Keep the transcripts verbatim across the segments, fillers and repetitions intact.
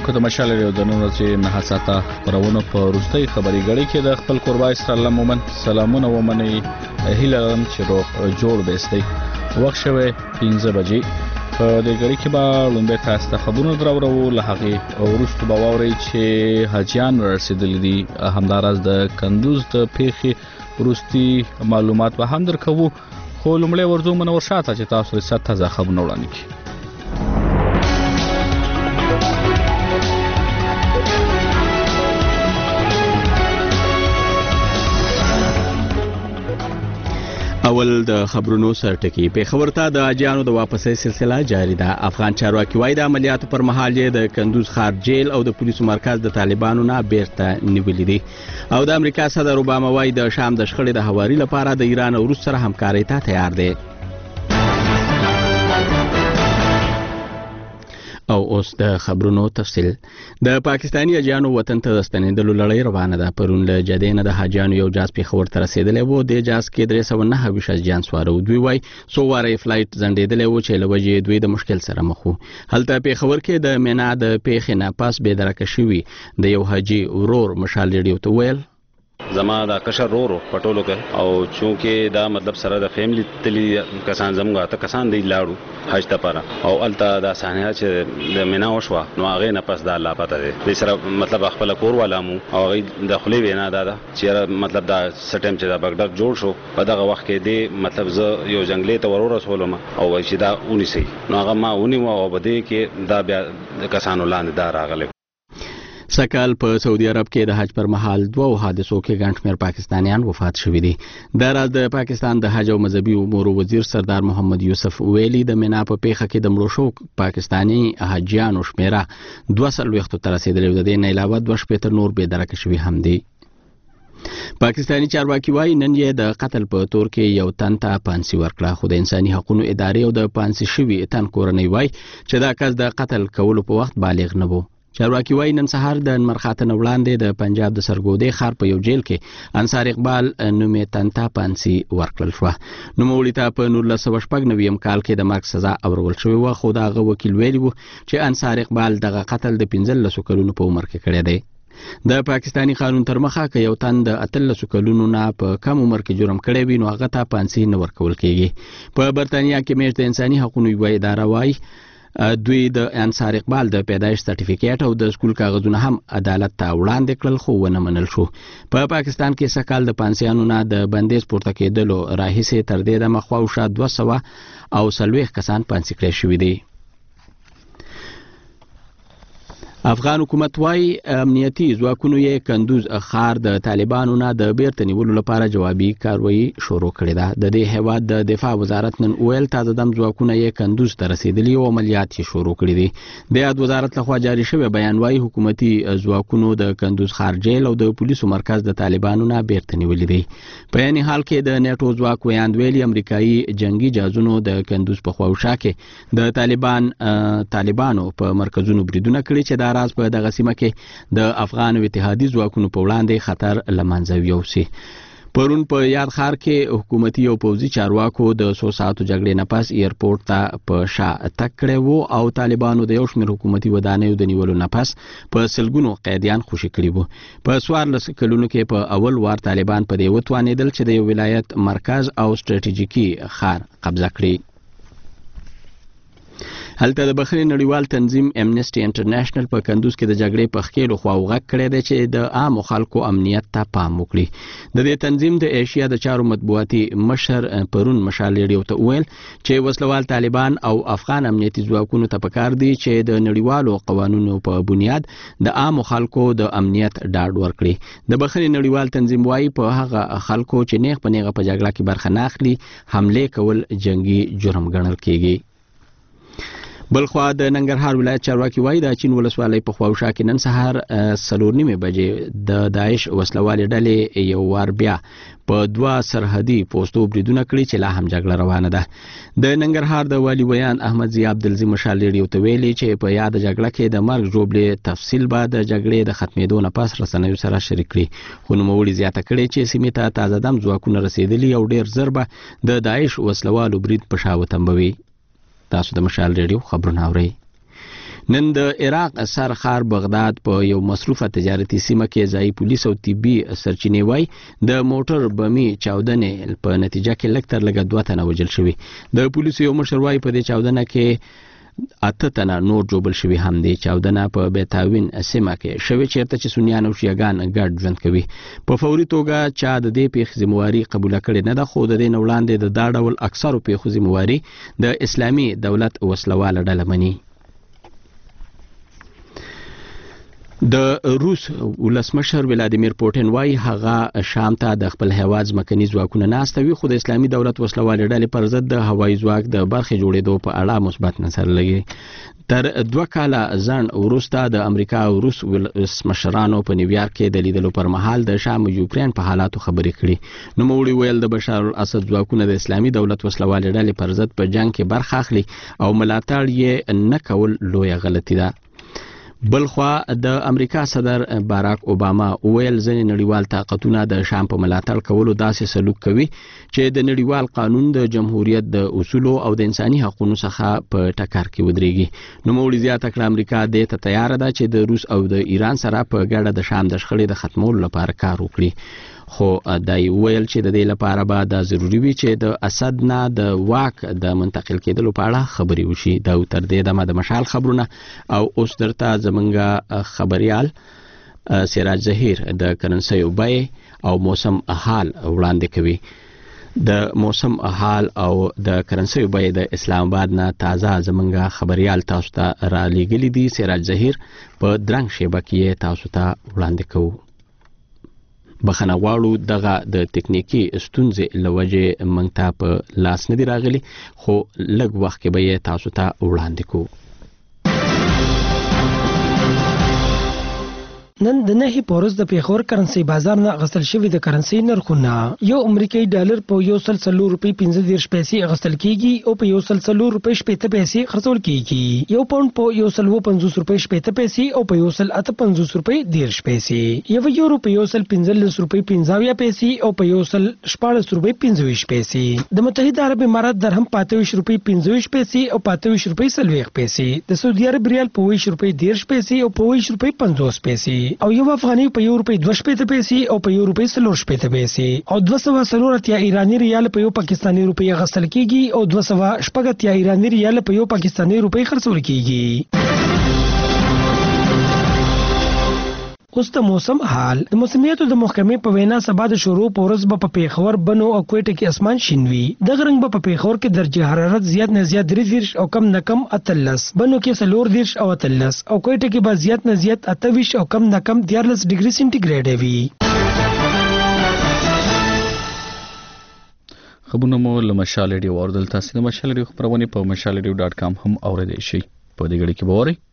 اوریدونکو د مشال ریډیو د نن ورځې نه ساعته خبرونه په وروستۍ خبري غړي کې د خپل قربا اسرائیل مومن سلامونه ومني هیلم چې روغ جوړ بیستي وخت شوه پنځه بجې په دې غړي کې به لومبه تاسو ته خبرونه درورو له هغه ورستو به ووري چې حاجیان رسیدل دي همدارز د کندوز د پیخي ورستي معلومات به هم درکو خو لومړی ورځو منور شاته چې تاسو یې ست تازه خبرونه وړاندې کړئ. اول د خبرونو سرټکی په خبرته د اجانو د واپسې سلسله جاری ده. افغان چارواکي وایي د عملیاتو پر مهال د کندوز ښار جیل او د پولیسو مرکز د طالبانو نه بیرته نیولې دي او د امریکا صدر اوباما وایي د شام د شخړې د هواري لپاره د ایران او روس سره همکاري ته تیار دی. او اوس د خبرونو تفصیل. د پاکستانی اجانو وطن ته ستنېدلو لړۍ روانه ده. پرون له جدې نه د حاجیانو یو جاز پیښور ته رسېدلی و. د جاز کې درې سوه نهه ویشت حاجیان سواره و. دوی وایي څو واره یې فلایټ ځنډېدلی و چې له وجې دوی د مشکل سره مخ وو. هلته پیښور کې د مینا د پیښې نه پاس بېدرکه شوي د یو حاجي ورور مشال ریډیو ته ویل زما دا کشر رورو پټولو کې او چونکه دا مطلب سره د فیملی تلی کسان زموږه ته کسان دی لاړو حج ته پاره او الته دا صحنه چې د مینا وشوه نو هغه نه پس دا لا پته دی د سره مطلب خپل کور ولامو او هغه د خلی وینا دا چې مطلب دا سټیم چې دا بغداد جوړ شو په دغه وخت کې دی مطلب ز یو جنگلې ته ورور رسولم او چې دا اونې سي نو هغه ما اونې او بده کې دا بیا د کسانو لاندې دا راغله. سکهال په سعودي عرب کې د حج پر مهال دوه حادثو کې ګڼ شمېر پاکستانیان وفات شوي دي. دا راز د پاکستان د حج او مذهبي امور وزیر سردار محمد یوسف ویلي د مینا په پیښه کې د مړو شو پاکستاني حاجیانو شمېره دوه څلوېښتو ته رسېدلې و. د دې نه علاوه دوه شپېته نور بېدرکه شوي هم دي. پاکستانی چارواکي وایي نن یې د قتل په تور کې یو تن ته پانسي ورکړه خو د انساني حقوقو ادارې او د پانسي شوي تن کورنۍ وایي چې دا کس د قتل کولو په وخت بالغ نه و. چارواکي وایي نن سهار د نمرخاته نه وړاندې د پنجاب د سرګودې ښار په یو جیل کې انصار اقبال نومې تن ته پانسي ورکړل شوه. نوموړي ته په نولس سوه شپږ نوي کال کې د مرګ سزا اورول شوې وه خو د هغه وکیل ویلي و چې انصار اقبال دغه قتل د پنځلسو کلونو په عمر کې کړی دی. د پاکستانی قانون تر مخه که یو تن د اتلسو کلونو نه په کم عمر کې جرم کړی وي نو هغه ته پانسي نه ورکول کېږي. په برطانیه کې میشت د انساني حقوقو یوه اداره وایي دوی د انصار اقبال د پیدایش سرټیفیکیټ او د سکول کاغذونه هم عدالت ته وړاندې کړل خو ونه منل شو. په پاکستان کې سکهال د پانسیانو نه د بندیز پورته کېدلو راهیسې تر دې دمه خواوشا دوه سوه او څلوېښت کسان پانسي کړای شوي دي. افغان حکومت وایي امنیتي ځواکونو یې کندوز ښار د طالبانو نه د بیرته نیولو لپاره جوابي کاروایي شروع کړې ده. د دې هیواد د دفاع وزارت نن ویل تازه دم ځواکونه یې کندوز ته رسېدلي او عملیات یې شروع کړي دي. د یاد وزارت لخوا جاري شوی بیان وایي حکومتي ځواکونو د کندوز ښار جیل او د پولیسو مرکز د طالبانو نه بیرته نیولي دي. په یعنې حال کې د نیټو ځواک ویاند ویلي امریکایي جنگي جهازونو د کندوز په خواوشا کې د طالبان طالبانو په مرکزونو بریدونه کړي چې دا راز په دغه سیمه کې د افغان اتحادي ځواکونو په وړاندې خطر له منځه یوسي. پرون په یاد ښار کې حکومتي او پوځي چارواکو د څو ساعتو جګړې نه پس ایرپورټ ته په شا تګ کړی و او طالبانو د یو شمېر حکومتي ودانیو د نیولو نه پس په سلګونو قیدیان خوشي کړي وو. په څوارلس کلونو کې په اول وار طالبان په دې وتوانېدل چې د یو ولایت مرکز او ستراتیژیکي ښار قبضه کړي. هلته د بخښنې نړیوال تنظیم امنیسټي انټرنیشنل په کندوز کې د جګړې په ښکېلو خواو غږ کړی دی چې د عامو خلکو امنیت ته پام وکړي. د دې تنظیم د ایشیا د چارو مطبوعاتي مشر پرون مشال ریډیو ته وویل چې وسلوال طالبان او افغان امنیتي ځواکونو ته پکار دي چې د نړیوالو قوانینو په بنیاد د عامو خلکو د امنیت ډاډ ورکړي. د بخښنې نړیوال تنظیم وایي په هغه خلکو چې نیغ په نیغه په جګړه کې برخه نه اخلي حملې کول جنگي جرم ګڼل کېږي. بلخوا د ننګرهار ولایت چارواکي وایي د چین ولسوالۍ په خواوشا کې نن سهار څلور نیمې بجې د داعش وسلوالې ډلې یو وار بیا په دوه سرحدي پوستو بریدونه کړي چې لا هم جګړه روانه ده. د ننګرهار د والي ویان احمد ضیا عبدالعزیز مشال ریډیو ته ویلي چې په یاد جګړه کې د مرګ ژوبلې تفصیل به د جګړې د ختمېدو نه پس رسنیو سره شریک کړي. خو نوموړي زیاته کړې چې سیمې ته تازه دم ځواکونه رسېدلي او ډېر ژر به د داعش وسلوالو برید په شا وتمبوي. تاسو د مشال ریډیو خبرونه اورئ. نن د عراق سرخار بغداد په یو مصروفه تجارتي سیمه کې ځای پولیس او طبي سرچینې وای د موټر بمي چاودنې په نتیجه کې لږ تر لږه دوه تنه وژل شوي. د پولیسو یو مشر وای په دې چاودنه کې اته تنه نور جوړل شوي هم دي. چاودنه په بیتاوین سیمه کې شوې چیرته چې سنیان او شیعاګان ګډ ژوند کوي. په فوري توګه چا د دې پیښې ذمہواري قبول کړې نه ده، خو د دې نه وړاندې د دا ډول اکثرو پیښو ذمہواري د اسلامي دولت وسلواله ډله مني. د روس ولسمشر ولادیمیر پوټین وایي هغه شام ته د خپل هیواد ځمکني ځواکونه نه استوي، خو د اسلامي دولت وسلوالې ډلې پر ضد د هوایي ځواک د برخې جوړېدو په اړه مثبت نظر لري. تر دوه کاله ځنډ وروسته د امریکا او روس ولسمشرانو په نیویارک کې د لیدلو پر مهال د شام او یوکرين په حالاتو خبرې کړي. نوموړي ویل د بشار الاسد ځواکونه د اسلامي دولت وسلوالې ډلې پر ضد په جنگ کې برخه اخلي او ملاتړ یې نه کول لویه غلطي ده. بلخوا د امریکا صدر باراک اوباما ویل ځینې نړیوال طاقتونه د شام په ملاتړ کولو داسې سلوک کوي چې د نړیوال قانون د جمهوریت د اصولو او د انساني حقوقو څخه په ټکر کې ودرېږي. نوموړي زیاته کړه امریکا دې ته تیار ده چې د روس او د ایران سره په ګډه د شام د شخړې د ختمولو لپاره کار وکړي، خو دای ویل چې د دې لپاره به دا ضروری وي چې د اسد نه د واک د منتقل کېدلو په اړه خبرې وشي. دا تر دې دمه د مشال خبرونه او اوس درته زمونږ خبريال سراج ظهیر د کرنسۍ بیې او موسم حال وړاندې کوي. د موسم حال او د کرنسۍ بیې د اسلام آباد نه تازه زمونږ خبريال تاسو ته را لېږلي دي. سراج ظهیر په درنګ شیبه کې تاسو ته وړاندې کوو. بخنه غواړو دغه د تکنیکی ستونزې لوجه مونږ ته په لاس نه دی راغلی، خو لږ وخت کې به یې تاسو ته وړاندې کوو. نن د نهي پورز د پیښور کرنسي بازار نه غسل شوی د کرنسي نرخونه یو امریکایي ډالر په یو سل څلور روپۍ پنځه دېرش پیسې غسل کیږي او په یو سل څلور روپۍ شپېته پیسې خرڅول کیږي. یو پاوند په یو سل اوه پنځوس روپۍ شپېته پیسې او په یو سل اته پنځوس روپۍ دېرش پیسې. یو یورو په یو سل پنځلس روپۍ پنځه اویا پیسې او په یو سل شپاړس روپۍ پنځه ویشت پیسې. د متحده عرب امارات درهم پاته ویشت روپۍ پنځه ویشت پیسې او پاته ویشت روپۍ څلوېښت پیسې. د سعودي عرب ریال په ویشت روپۍ دېرش پیسې او په ویشت روپۍ پنځوس پیسې او یو افغاني په یو روپۍ دوه شپېته پیسې او په یو روپۍ څلور شپېته پیسې او دوه سوه څلور اتیا ایراني ریال په یو پاکستاني روپۍ غسل کیږي او دوه سوه شپږ اتیا ایراني ریال په یو پاکستاني روپۍ خرڅول کیږي. اوس د موسم حال. د موسمیاتو د محکمې په وینا سبا د شروع په ورځ به په پیښور، بنو او کوټه کې اسمان شین وي. دغه رنګ به په پیښور کې درجه حرارت زیات نه زیات درې دېرش او کم نه کم اتلس، بنو کې څلور دېرش او اتلس او کوټه کې به زیات نه زیات اته ویشت او کم نه کم دیارلس ډیګري سینټیګریډ وي. خبرونه مو له مشال ریډیو اوردل. تاسو د مشال ریډیو خبرونه په مشال ریډیو ډاټ کام هم اوریدئ شئ. په دې غړي کې به اورئ.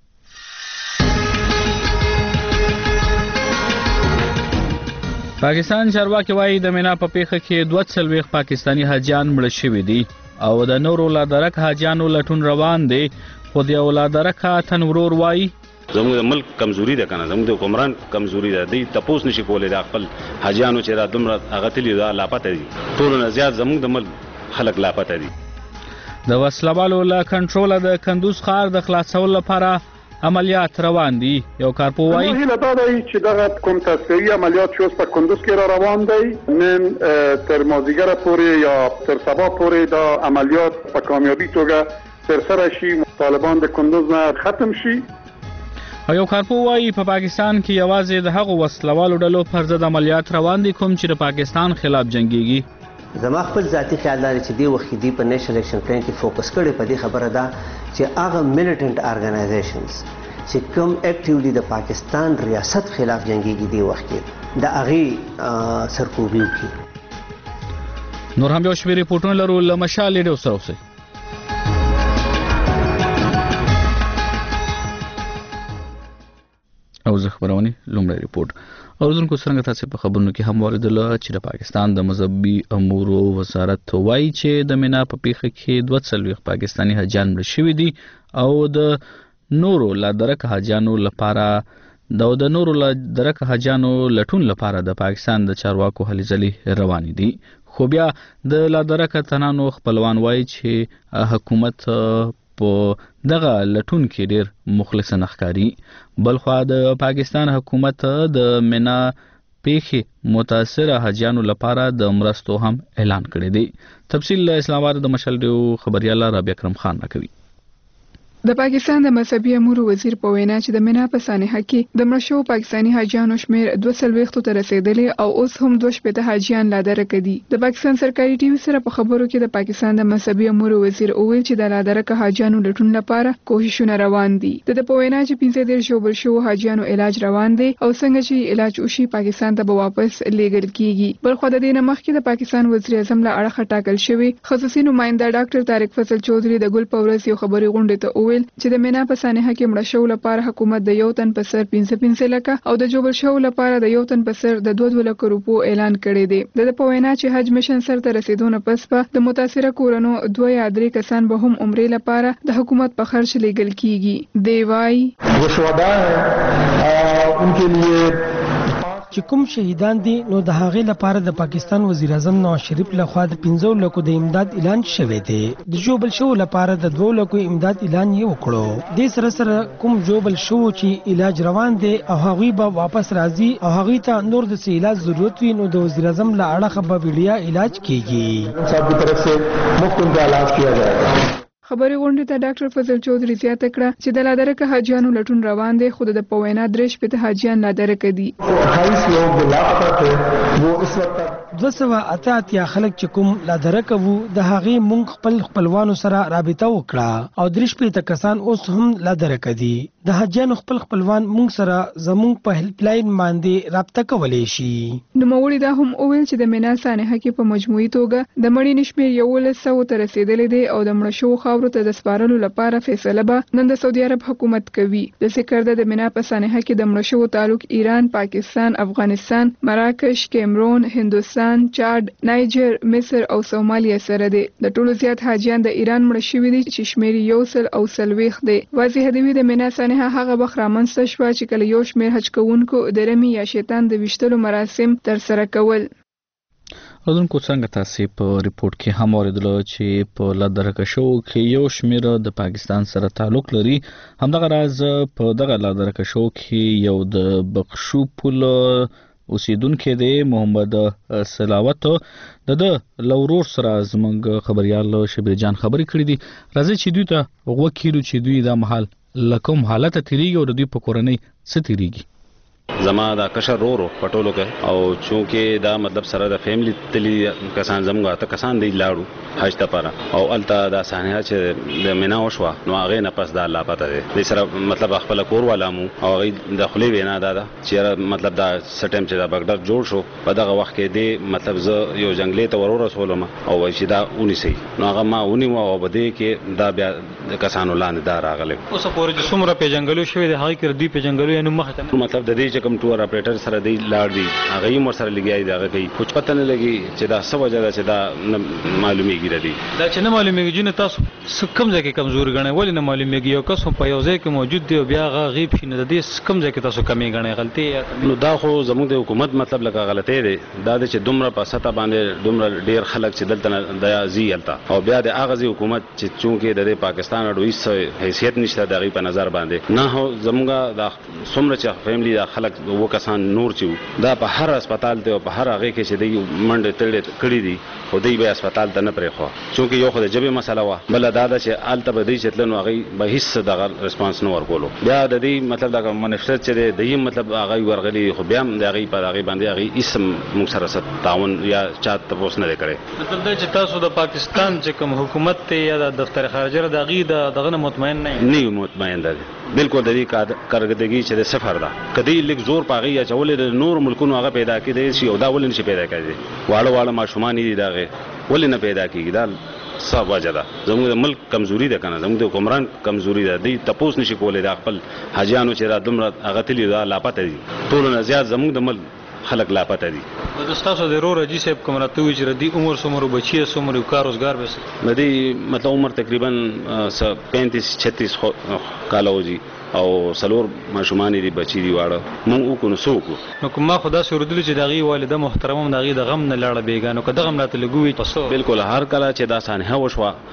پاکستان چارواکي وایي د مینا په پیښه کې دوه څلوېښت پاکستانی حاجیان مړه شوي دي او د نورو لادرک حاجیانو لټون روان دی، خو د ولادرک تن ورور وایي زموږ د ملک کمزوري ده کنه، زموږ د حکمران کمزوري ده. دی تپوس نشي کولای د خپل حاجیانو چې را دومره هغه تلي دا لاپته دي. ټول نه زیات زموږ د ملک خلک لاپته دي. د وسلوالو له کنټرول د کندوز ښار د خلاصولو لپاره عملیات روان دي. یو کارپو وایي هیله دا دی چې دغه کوم تصفیه‌ای عملیات چې اوس په کندوز کې را روان دی نن تر مازدیګره پورې یا تر سبا پورې دا عملیات په کامیابی توګه ترسره شي، طالبان د کندوز نه ختم شي. یو کارپو وایي په پاکستان کې یوازې د هغو وسلوالو ډلو پر ضد عملیات روان دي کوم چې د پاکستان خلاف جنگيږي. زما خپل ذاتی خیال لري چې دی وخت دی په نېشنل الیکشن کمپاین کې فوکس کړي په دې خبره ده چې هغه میلیټنٹ ارګنایزیشنز چې کوم اکټیولی د پاکستان ریاست خلاف جنگيږي دی وخت کې د هغه سرکوبي وکړي. نور هم یو شمېر ریپورټونه لرو له مشال ریډیو سره اوسئ. او زه خبرونه لومړی ریپورت اوردونکو څنګه تاسو په خبرونو کې هم واردل چې د پاکستان د مذهبي امورو وزارت وایي چې د مینا په پیښه کې دوه څلوېښت پاکستانی حاجیان مړه شوي دي او د نورو لادرک حاجیانو لپاره د د نورو لادرک حاجیانو لټون لپاره د پاکستان د چارواکو هلې ځلې روانې دي. خو بیا د لادرک تنانو خپلوان وایي چې حکومت په دغه لټون کې ډیر مخلص نخکاری. بلخوا د پاکستان حکومت د مینا پیښې متاثره حاجیانو لپاره د مرستو هم اعلان کړی دی. تفصیل اسلام آباد د مشال ډیو خبريال رابعه اکرم خان راکوي. د پاکستان د مذهبي امور وزیر په وینا چې د مینا په سانحه کې د مړشو پاکستاني حاجیانو شمیر دوه سلويخت ته رسیدلی او اوس هم دوه شپږ حاجیان لا درک دي. د پاکستان سرکاري ټي وي سره په خبرو کې د پاکستان د مذهبي امور وزیر اوویل چې د لا درک حاجیانو لټون لپاره کوښښونه روان دي. د په وینا چې پنځه ډیر شو بل شو حاجیانو علاج روان دي او څنګه چې علاج وشي پاکستان ته به واپس لیږل کیږي. بل خو د دې مخکې د پاکستان وزیر اعظم له اړخه ټاکل شوی خصوصي نماینده ډاکټر طارق فضل چودھری د ګل پورس یو خبري غونډه ته چې د مینا په سانحه کې مړ شو لپاره حکومت د یو تن په سر پنځه پنځه لکه او د جوړ شو لپاره د یو تن په سر د دوه لکه روپو اعلان کړی دی. د په وینا چې حج میشن سر ته رسیدونه پس په د متاثره کورونو دوه یا درې کسان به هم عمرې لپاره د حکومت په خرچ لیږل کیږي. دی وايي वो शुहदा है उनके लिए چې کوم شهیدان دي نو د هغې لپاره د پاکستان وزیر اعظم نواز شریف لخوا د پنځو لکو د امداد اعلان شوی دی. د جوبل شو لپاره د دوه لکو امداد اعلان یې وکړو. د سره سره کوم جوبل شو چې علاج روان دي او هغوی به واپس راځي او هغوی ته نور د علاج ضرورت وي نو د وزیر اعظم له اړخه به ویډیا علاج کیږي. सब की तरफ से मुफ्त उनका इलाज किया जाएगा. خبري غونډې ته ډاکټر فضل چودھری زیاته کړه چې د لادرکه حاجیانو لټون روان دی خو د پوینا درش په حاجیان لادرکه دي. अट्ठाईस लोग जो लापता थे वो इस वक्त دوه سوه اته اتیا خلک چې کوم لادرکه وو د هغې مونږ خپل خپلوانو سره رابطه وکړه او درش په کسان اوس هم لادرکه دي. د حاجیانو خپل خپلوان مونږ سره زمونږ په هیلپ لاین باندې رابطه کولی شي. نوموړي دا هم وویل چې د مینا سانحه کې په مجموعي توګه د مړي نشمیر یولس سوه ته رسیدلی دی او د مړه شوو خاورو ته د سپارلو لپاره فیصله به نن د سعودي عرب حکومت کوي. د سکرده د مینا په سانحه کې د مړه شوو تعلق ایران، پاکستان، افغانستان، مراکش، کیمرون، هندوستان، چاد، نایجر، مصر او سومالیا سره دی. د ټولو زیات حاجیان د ایران مړه شوي دي چې شمیر یو سل او څلوېښت دی. واضح دی د مینا سانحه هغه وخت رامنځته شوه چې کله یو شمیر حج کوونکو د رمي یا شیطان د ویشتلو مراسم ترسره کول. اردوونکو څنګه تاسو په ریپورت کې هم اوریدلو چې په لادرکه شو کې یو شمیر د پاکستان سره تعلق لري. همدغه راز په دغه لادرکه شو کې یو د بخشو پل اوسیدونکو دی محمد سلاوت د د لورور سره زمونږ خبريال شبیر جان خبري کړې دي. راځي چې دوی ته وګورو چې دوی د محل لکم حالت تیریږي او د دوی په کورنۍ څه تیریږي. زما دا کشر رو رو پټولو کې او چونکه دا مطلب سره د فیملی تلی کسان زموږه ته کسان دی لاړو حج ته پاره او الته دا سانحه چې د مینا وشوا نو هغه نه پس دا لا پته دی د سره مطلب خپل کور ولامو او هغه د خلی وینا دا چې مطلب دا سټم چې دا بغداد جوړ شو په دغه وخت کې دی مطلب زه یو جنگلې ته ورور رسولم او چې دا اونې سي نو هغه ما اونې مو او بده کې دا بیا د کسانو لاندې دا راغله. اوس پورې چې څومره په جنگلو شوی دی هغه کې دی په جنگلو یې نو مخه مطلب د دې کوم ټور اپریټر سره دی لاړ دی هغه یې مر سره لګیای دی هغه کوي خو پته نه لګي چې دا څه وجه ده چې دا معلومیږي ردی دا چې نه معلومیږي چې تاسو کم ځای کې کمزور غنئ ولې نه معلومیږي یو کس په یو ځای کې موجود دی او بیا هغه غیب شي نه د دې کم ځای کې تاسو کمی غنئ غلطي نو دا خو زموږ د حکومت مطلب لکه غلطي دی دا چې دومره په سطح باندې دومره ډیر خلک چې دلته د زی التا او بیا د اغازي حکومت چې چونکه د پاکستان اډوي حیثیت نشته د غي په نظر باندې نه هو زموږه د څومره چې فیملی د خلک وکسان نور چې دا په هر هسپتال ته او په هر هغه کې چې دی منډه تړلې کړې دي خو دی به هسپتال ته نه پرې خو چونکه یو خو د جبه مسله وا بل دا د چې آلته به دی چې تلنو هغه به هیڅ دغه ریسپانس نه ورکولو بیا د دې مطلب دا منشر چې دی مطلب هغه ورغلي خو بیا د هغه په هغه باندې هغه اسم موږ سره تعاون یا چاته پوس نه کړي مطلب دا چې تاسو د پاکستان چې کوم حکومت ته یا د دفتر خارجه د غي دغه مطمئن نه نه مطمئن دي بالکل د دې کارګردګي چې د سفر ده کدی لیک زور پاغي یا چولې د نور ملکونو هغه پیدا کړي شي او دا ولې نشي پیدا کړي واړه واړه ماشومان دي داغه ولې نه پیدا کیږي دا صاحب وجه ده زموږ د ملک کمزوري ده کنه زموږ د حکمران کمزوري ده دی تپوس نشي کولای د خپل حاجیانو چې را دومره هغه تلی دا لاپته دي ټول نه زیات زموږ د ملک خلق لاپته دي د تاسو د رور جی صاحب کوم راتوي چې ردی عمر سمرو بچي سمرو کار روزګار به مدي مطلب عمر تقریبا پینتیس چھتیس کال وږي او سلور ماشومان دي بچي دي واړه مونږ وکونو سوکو نو کومه خدا سره ردل چې دغه والده محترمم دغه د غم نه لاړه بیګانو کده غم راته لګوي بالکل هر کله چې دا سانحه وشوه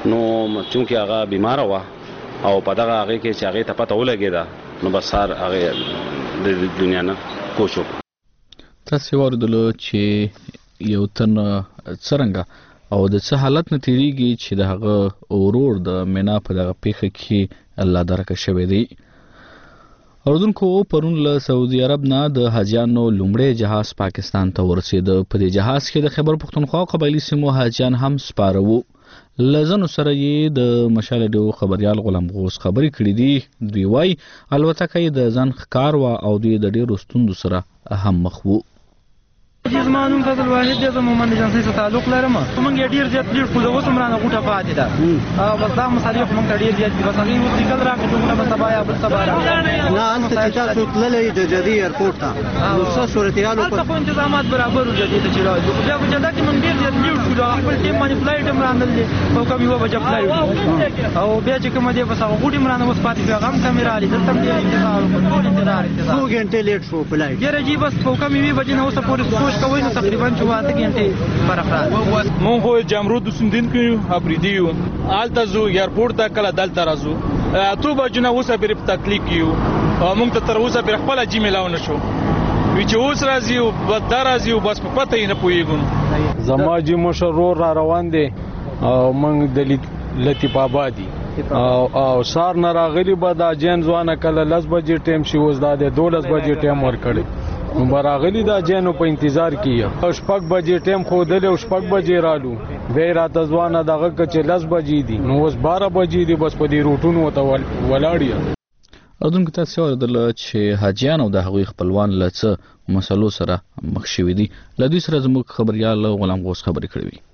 نو چونکه هغه بیمار و او په دغه هغه کې چې هغه ته پته ولګیدا نو بس سار هغه د دنیا نه کوشو. تاسو ورته چې یو تن څنګه او د څه حالت نه تیریږي چې دغه اورور د مینا په دغه پیخه کې الله درکه شوی دی. اردوونکو پرون له سعودي عرب نه د حاجیانو لومړی جهاز پاکستان ته ورسید. په دې جهاز کې د خیبر پختونخوا قبایلی سیمو حاجیان هم سپاره وو. لزنو سره یې د مشال ډیو خبريال غلام غوث خبرې کړې دي. دوی وايي الوتکه یې د ځان ښکار و او دوی د ډیرو ستوندو سره هم مخ وو. زما نوم فضل واحد دی، زه مومن ایجنسۍ سره تعلق لرم. موږ یې ډېر زیات لیډ خو د اوس هم رانه غوټه پاتې ده او بس دا مصارف موږ ته ډېر زیات دي. بس هغې اوس لیکل راکړي چې موږ به سبا یا بل سبا راکړي. نه هلته چې تاسو تللی د جدي ایرپورټ ته نو څه صورتحال هلته خو انتظامات برابر وو جدي ته چې راځو. بیا په جده کې موږ ډېر زیات لیډ شولو. خپل ټیم باندې فلایټ هم رانل دي او کم یوه بجه فلایټ او بیا چې کومه دی بس هغه غوټې هم رانه اوس پاتې شوې هغه هم کمې رالي. دلته هم ډېر انتظار وکړو، ټول انتظار انتظار څو ګنټې لیټ شو فلایټ؟ یاره جي بس په کم یوې بجې نه اوسه پورې سوچ کوئ نو تقریبا چواته ګنټې فرق راځي. مونږ خو جامرود اوسېدونکي یو، افریدي یو. هلته ځو ایرپورټ ته، کله دلته راځو. اتو بجو نه اوسه پرې په تکلیف کې یو او مونږ ته تر اوسه پرې خپله جي میلاو نه شو. وی چې اوس راځي او دا راځي او بس په پته یې نه پوهېږو. زما جي مشر ورور را روان دی او موږ د لطیف آباد دي او او سار نه راغلي به دا جین ځوانه کله لس بجې ټایم شي، اوس دا د دولس بجې ټایم ورکړی. نو براغلی دا جنو په انتظار کیه او شپږ بجې ټیم خو دل او شپږ بجې رالو به راته ځوانه دغه کچې لس بجې دي نو اوس بارہ بجې دي بس په دې روټونو ته ولاړیا. اردوونکو تاسو ورته چې حاجیان او د هغوی خپلوان له څه مسلو سره مخ شوي دي. له دوی سره زموږ خبريال غلام غوث خبرې کړې وي.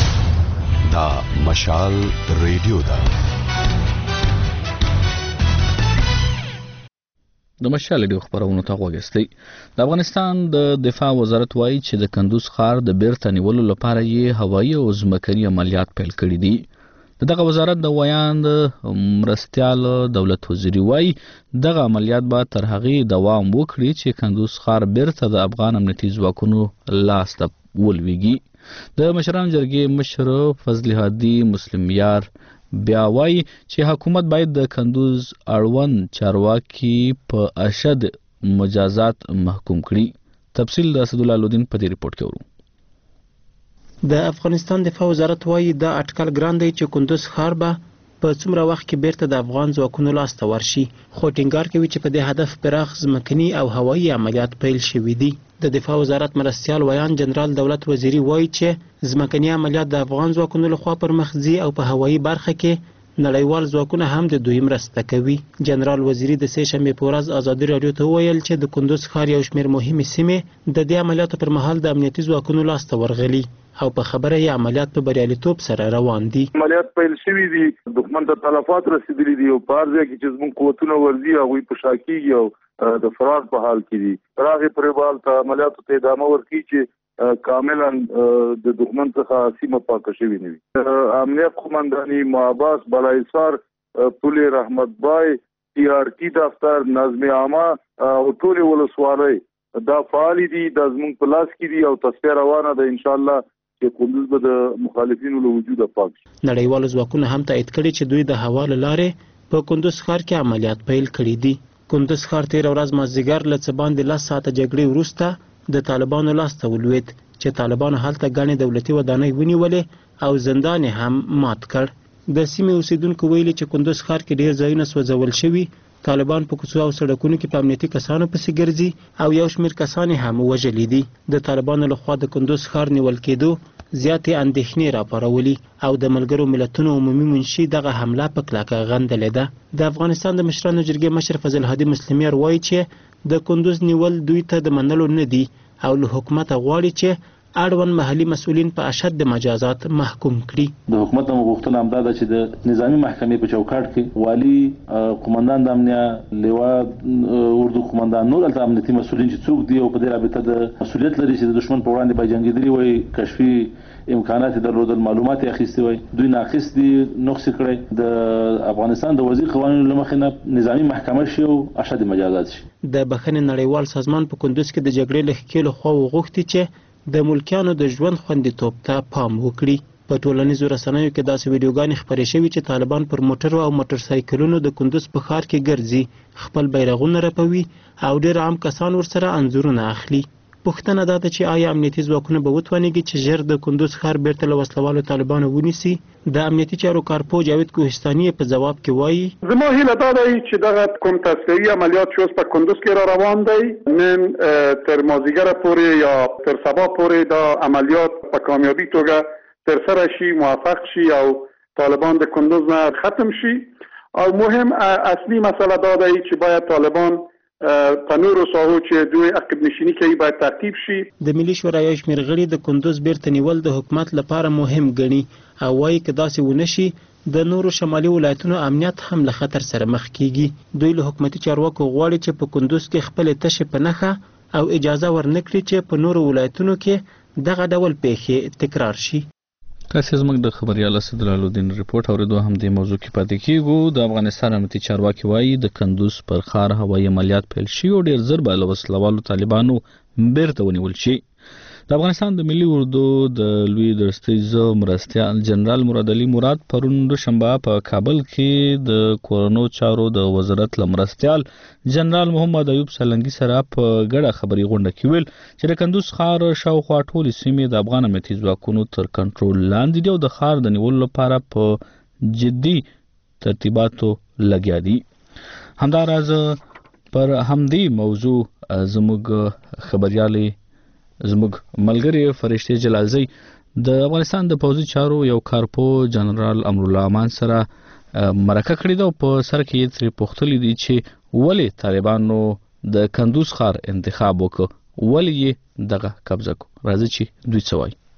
دا مشال ریډیو دا د مشال ډیو خبرونه ته وګورئ. د افغانستان د دفاع وزارت وایي چې د کندوز ښار د بیرته نیولو لپاره یې هوایي او ځمکني عملیات پیل کړي دي. دغه وزارت د ویاند مرستيال دولت وزیری وایي دغه عملیات به تر هغې دوام وکړي چې کندوز ښار بیرته د افغان امنیتي ځواکونو لاس ته ولویږي. د مشرانو جرګې مشر فضل هادي مسلم یار بیا وایي چې حکومت باید د کندوز اړوند چارواکي په اشد مجازات محکوم کړي. تفصیل د اسدالله لودین په دې ریپورت کې ورو. د افغانستان دفاع وزارت وایي دا اټکل ګران دی چې کندوز ښار به په څومره وخت کې بیرته د افغان ځواکونو لاس ته ورشي، خو ټینګار کوي چې په دې هدف پراخ ځمکني او هوایي عملیات پیل شوي دي. د دفاع وزارت مرستيال ویان جنرال دولت وزیری وایي چې ځمکني عملیات د افغان ځواکونو لخوا پر مخ ځي او په هوایي برخه کې نړیوال ځواکونه هم د دوی مرسته کوي. جنرال وزیری د سه شنبې په ورځ ازادي راډیو ته وویل چې د کندوز ښار یو شمېر مهمې سیمې د دې عملیاتو پر مهال د امنیتي ځواکونو لاس ته ورغلي او په خبره یې عملیات په بریالیتوب سره روان دي. عملیات پیل شوي دي، دښمن ته تلفات رسیدلي دي او په هر ځای کې چې زموږ قوتونه ورځي هغوی په شا کېږي او د فرار په حال کې دي. تر هغې پورې به هلته عملیاتو ته ادامه ورکړي چې کاملا د دښمن څخه سیمه پاکه شوې نه وي. امنیت قومنداني محباس بلاحصار پل رحمت بای ټي آر ټي دفتر نظم عامه او ټولې ولسوالۍ دا فعال دي، دا زموږ په لاس کې دي او تصفیه روانه ده. ان شاء الله چې کندوز به د مخالفینو له وجوده پاک شي. نړیوالو ځواکونو هم تایید کړي چې دوی د هوا له لارې په کندوز ښار کې عملیات پیل کړي دي. کندوز ښار تېره ورځ مازدیګر له څه باندې لس ساعته جګړې وروسته د طالبانو لاس ته ولوېد چې طالبانو هلته ګڼې دولتي ودانۍ ونیولې او زندان یې هم مات کړ. د سیمې اوسیدونکو ویلي چې کندوز ښار کې ډېر ځایونه سوځول شوي، طالبان په کوڅو او سړکونو کې په امنیتي کسانو پسې ګرځي او یو شمېر کسان یې هم وژلي دي. د طالبانو لخوا د کندوز ښار نیول کېدو زیاتې اندېښنې راپارولي او د ملګرو ملتونو عمومي منشي دغه حمله په کلکه غندلې ده. د افغانستان د مشرانو جرګې مشر فضل هادي مسلمیار وایي چې د کندوز نیول دوی ته د منلو نه دي او له حکومته غواړي چې اړوند محلي مسؤلین په اشد د مجازات محکوم کړي. د حکومت غوښتنه همدا ده چې د نظامی محکمې په چوکاټ کې والی قومندان د امنیه لیوا اردو قومندان نور الته امنیتي مسؤلین چې څوک دي او په دې رابطه د مسؤلیت لري چې د دشمن په وړاندې به جنګېدلي وي، کشفي امکانات درلودل، معلومات اخیستي وي، دوی ناقص دي، نقص کړي. د افغانستان د وزیر قوانینو له مخې نه نظامی محکمه شي او اشد مجازات شي. د بخښنې نړیوال سازمان په کندوز کې د جګړې له ښکېلو خواوو غوښتي چې د ملکیانو د ژوند خوندیتوب ته پام وکړي. په ټولنیزو رسنیو کې داسې ویډیوګانې خپرې شوي چې طالبان پر موټرو او موټر سایکلونو د کندوز په ښار کې ګرځي، خپل بیرغونه رپوي او ډېر عام کسان ورسره انځورونه اخلي. پوښتنه دا ده چې آیا امنیتي ځواکونه به وتوانېږي چې ژر د کندوز ښار بیرته له وسلوالو طالبانو ونیسي؟ د امنیتي چارو کارپو جاوید کوهستاني په ځواب کې وایي زما هیله دا ده چې دغه کوم تصفیه‌ای عملیات چې اوس په کندوز کې را روان دی نن تر مازدیګره پورې یا تر سبا پورې دا عملیات په کامیابی توګه تر سره شي، موفق شي او طالبان د کندوز نه ختم شي. او مهم اصلي مسئله دا ده چې باید طالبان په نورو ساحو چې دوی عقب نشیني کوي باید تعقیب شي. د ملي شورا یو شمېر غړي د کندوز بیرته نیول د حکومت لپاره مهم ګڼي او وایي که داسې ونه شي د نورو شمالي ولایتونو امنیت هم له خطر سره مخ کیږي. دوی له حکومتي چارواکو غواړي چې په کندوز کې خپلې تشې په نښه او اجازه ورنکړي چې په نورو ولایتونو کې دغه ډول پیښې تکرار شي. تاسو زموږ د خبريال اسد الدین ریپورت اوریدو هم د موضوع کې پاتې کیږو. د افغانستان امنیتي چارواکي وایي د کندوز پر ښار هوایي عملیات پیل شي او ډیر زر به له وسلوالو طالبانو بیرته ونیول شي. د افغانستان د ملي اردو د لوی درستیز مرستیال جنرال مراد علي مراد پرون دوشنبه په کابل کې د کورونو چارو د وزارت لمرستیال جنرال محمد ایوب سلنګي سره په ګډه خبري غونډه کې ویل چې د کندوز ښار شاوخوا ټولې سیمې د افغان امنیتي ځواکونو تر کنټرول لاندې دي او د ښار د نیولو لپاره په جدي ترتیباتو لګیا دي. همداراز پر همدې موضوع زموږ خبريالي زموږ ملګری فرشته جلالزی د افغانستان د پوځي چارو یو کارپو جنرال امرالله امان سره مرکه کړې ده او په سر کې یې ترې پوښتلي دي چې ولې طالبانو د کندوز ښار انتخاب وکړ، ولې یې دغه قبضه کړ. راځي چې دوی څه وایي.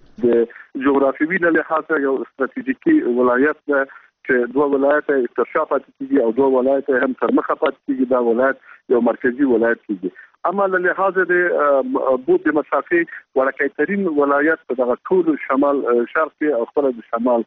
د جغرافیوي له لحاظه یو ستراتیژیکي ولایت ده چې دوه ولایت تر شا پاتې کیږي او دوه ولایت هم تر مخه پاتې کیږي. دا ولایت یو مرکزی ولایت کیږي. اما له لحاظ د بود د مسافې ورکیترین ولایت په دغه ټول شمال شرق کې او خپل د شمال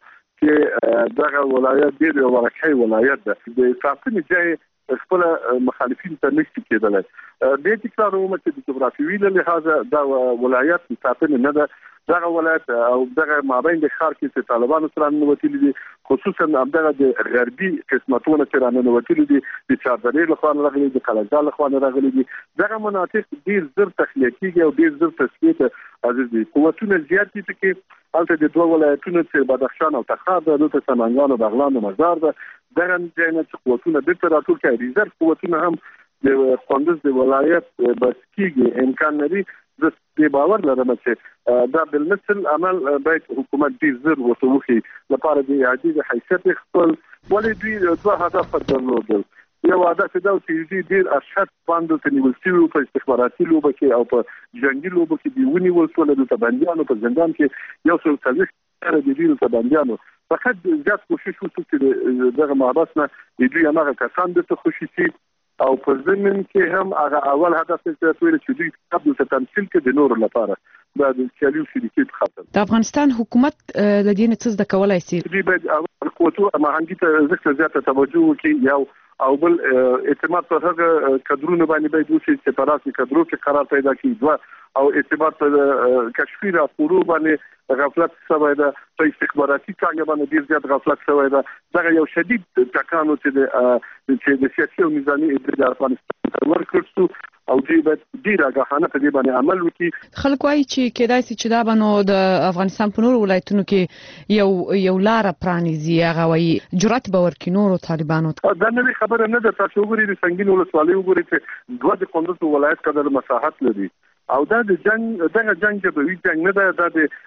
کې دغه ولایت ډېر ورکی ولایت ده. د ساتنې ځای خپل مخالفین ته نشي کېدلی. د تکرار عموما چې د جغرافیوي له لحاظه دا ولایت ساتنې نه ده. دغه ولایت او دغه مابین د ښار کې چې طالبانو سره ننوتلي دي، خصوصا همدغه د غربي قسمتونه چې راننوتلي دي، د چاردرې لخوا راغلي دي، د قلعه‌جان لخوا راغلي دي. دغه مناطق ډېر زر تخلیه کېږي او ډېر زر تصفیې ته عزیز دي. قوتونه زیات دي چې هلته د دوه ولایتونو چې بدخشان او تخار ده، دلته سمنګان او بغلان او مزار ده. دغه ځای نه چې قوتونه بیرته راټول کړي، ریزرو قوتونه هم د کندوز د ولایت بس کېږي. امکان لري د دې باور لرم چې دا بالمثل عمل باید حکومت دې زر ورته وکړي لپاره د اعادې د حیثیت خپل. ولې دوی دوه هدف درلودل. یو هدف دا چې دوی ډېر ارشد باندې ته نیول شوي په استخباراتي لوبه کې او په جنګي لوبه کې دی ونیول شول. د بندیانو په زندان کې یو څو څلوېښت کاله د دوی د بندیانو فقط زیات کوشش وشو چې دغه محبس نه د دوی هماغه کسان درته خوشي شي او په ضمن کې هم هغه اول هدف چې ویل چې دوی قبل ته تمثيل کې د نور لپاره د سیالي شریکیت خاطر د افغانستان حکومت د دې نه څه د کولای شي. دوی باید اول قوتو مهنګي ته زیات زیاته توجه وکړي یو او بل اعتماد پر هغه کډرونه باندې باید وشي چې په راسي کډرو کې قرار پیدا کړي. دوه او اعتماد پر کشفي راپورو باندې غفلت شوی ده، په استخباراتي څانګه باندې ډیر زیات غفلت شوی ده. دا یو شدید ټکانو چې د چې د سیاسي او نظامي ادارې افغانستان ته ورکړل او دوی باید ډیر آګاهانه په دې باندې عمل وکړي. خلک وایي چې کېدای شي چې دا بنو د افغانستان په نورو ولایتونو کې یو یو لار پرانیزي، هغه وایي جرأت به ورکړي نورو طالبانو ته. دا نه خبره نه ده. تاسو وګورئ د سنگین ولسوالۍ وګورئ چې دوه د کندوز ولایت قدر مساحت لري او دا د جنگ دغه جنگ جبوي جنگ نه ده. دا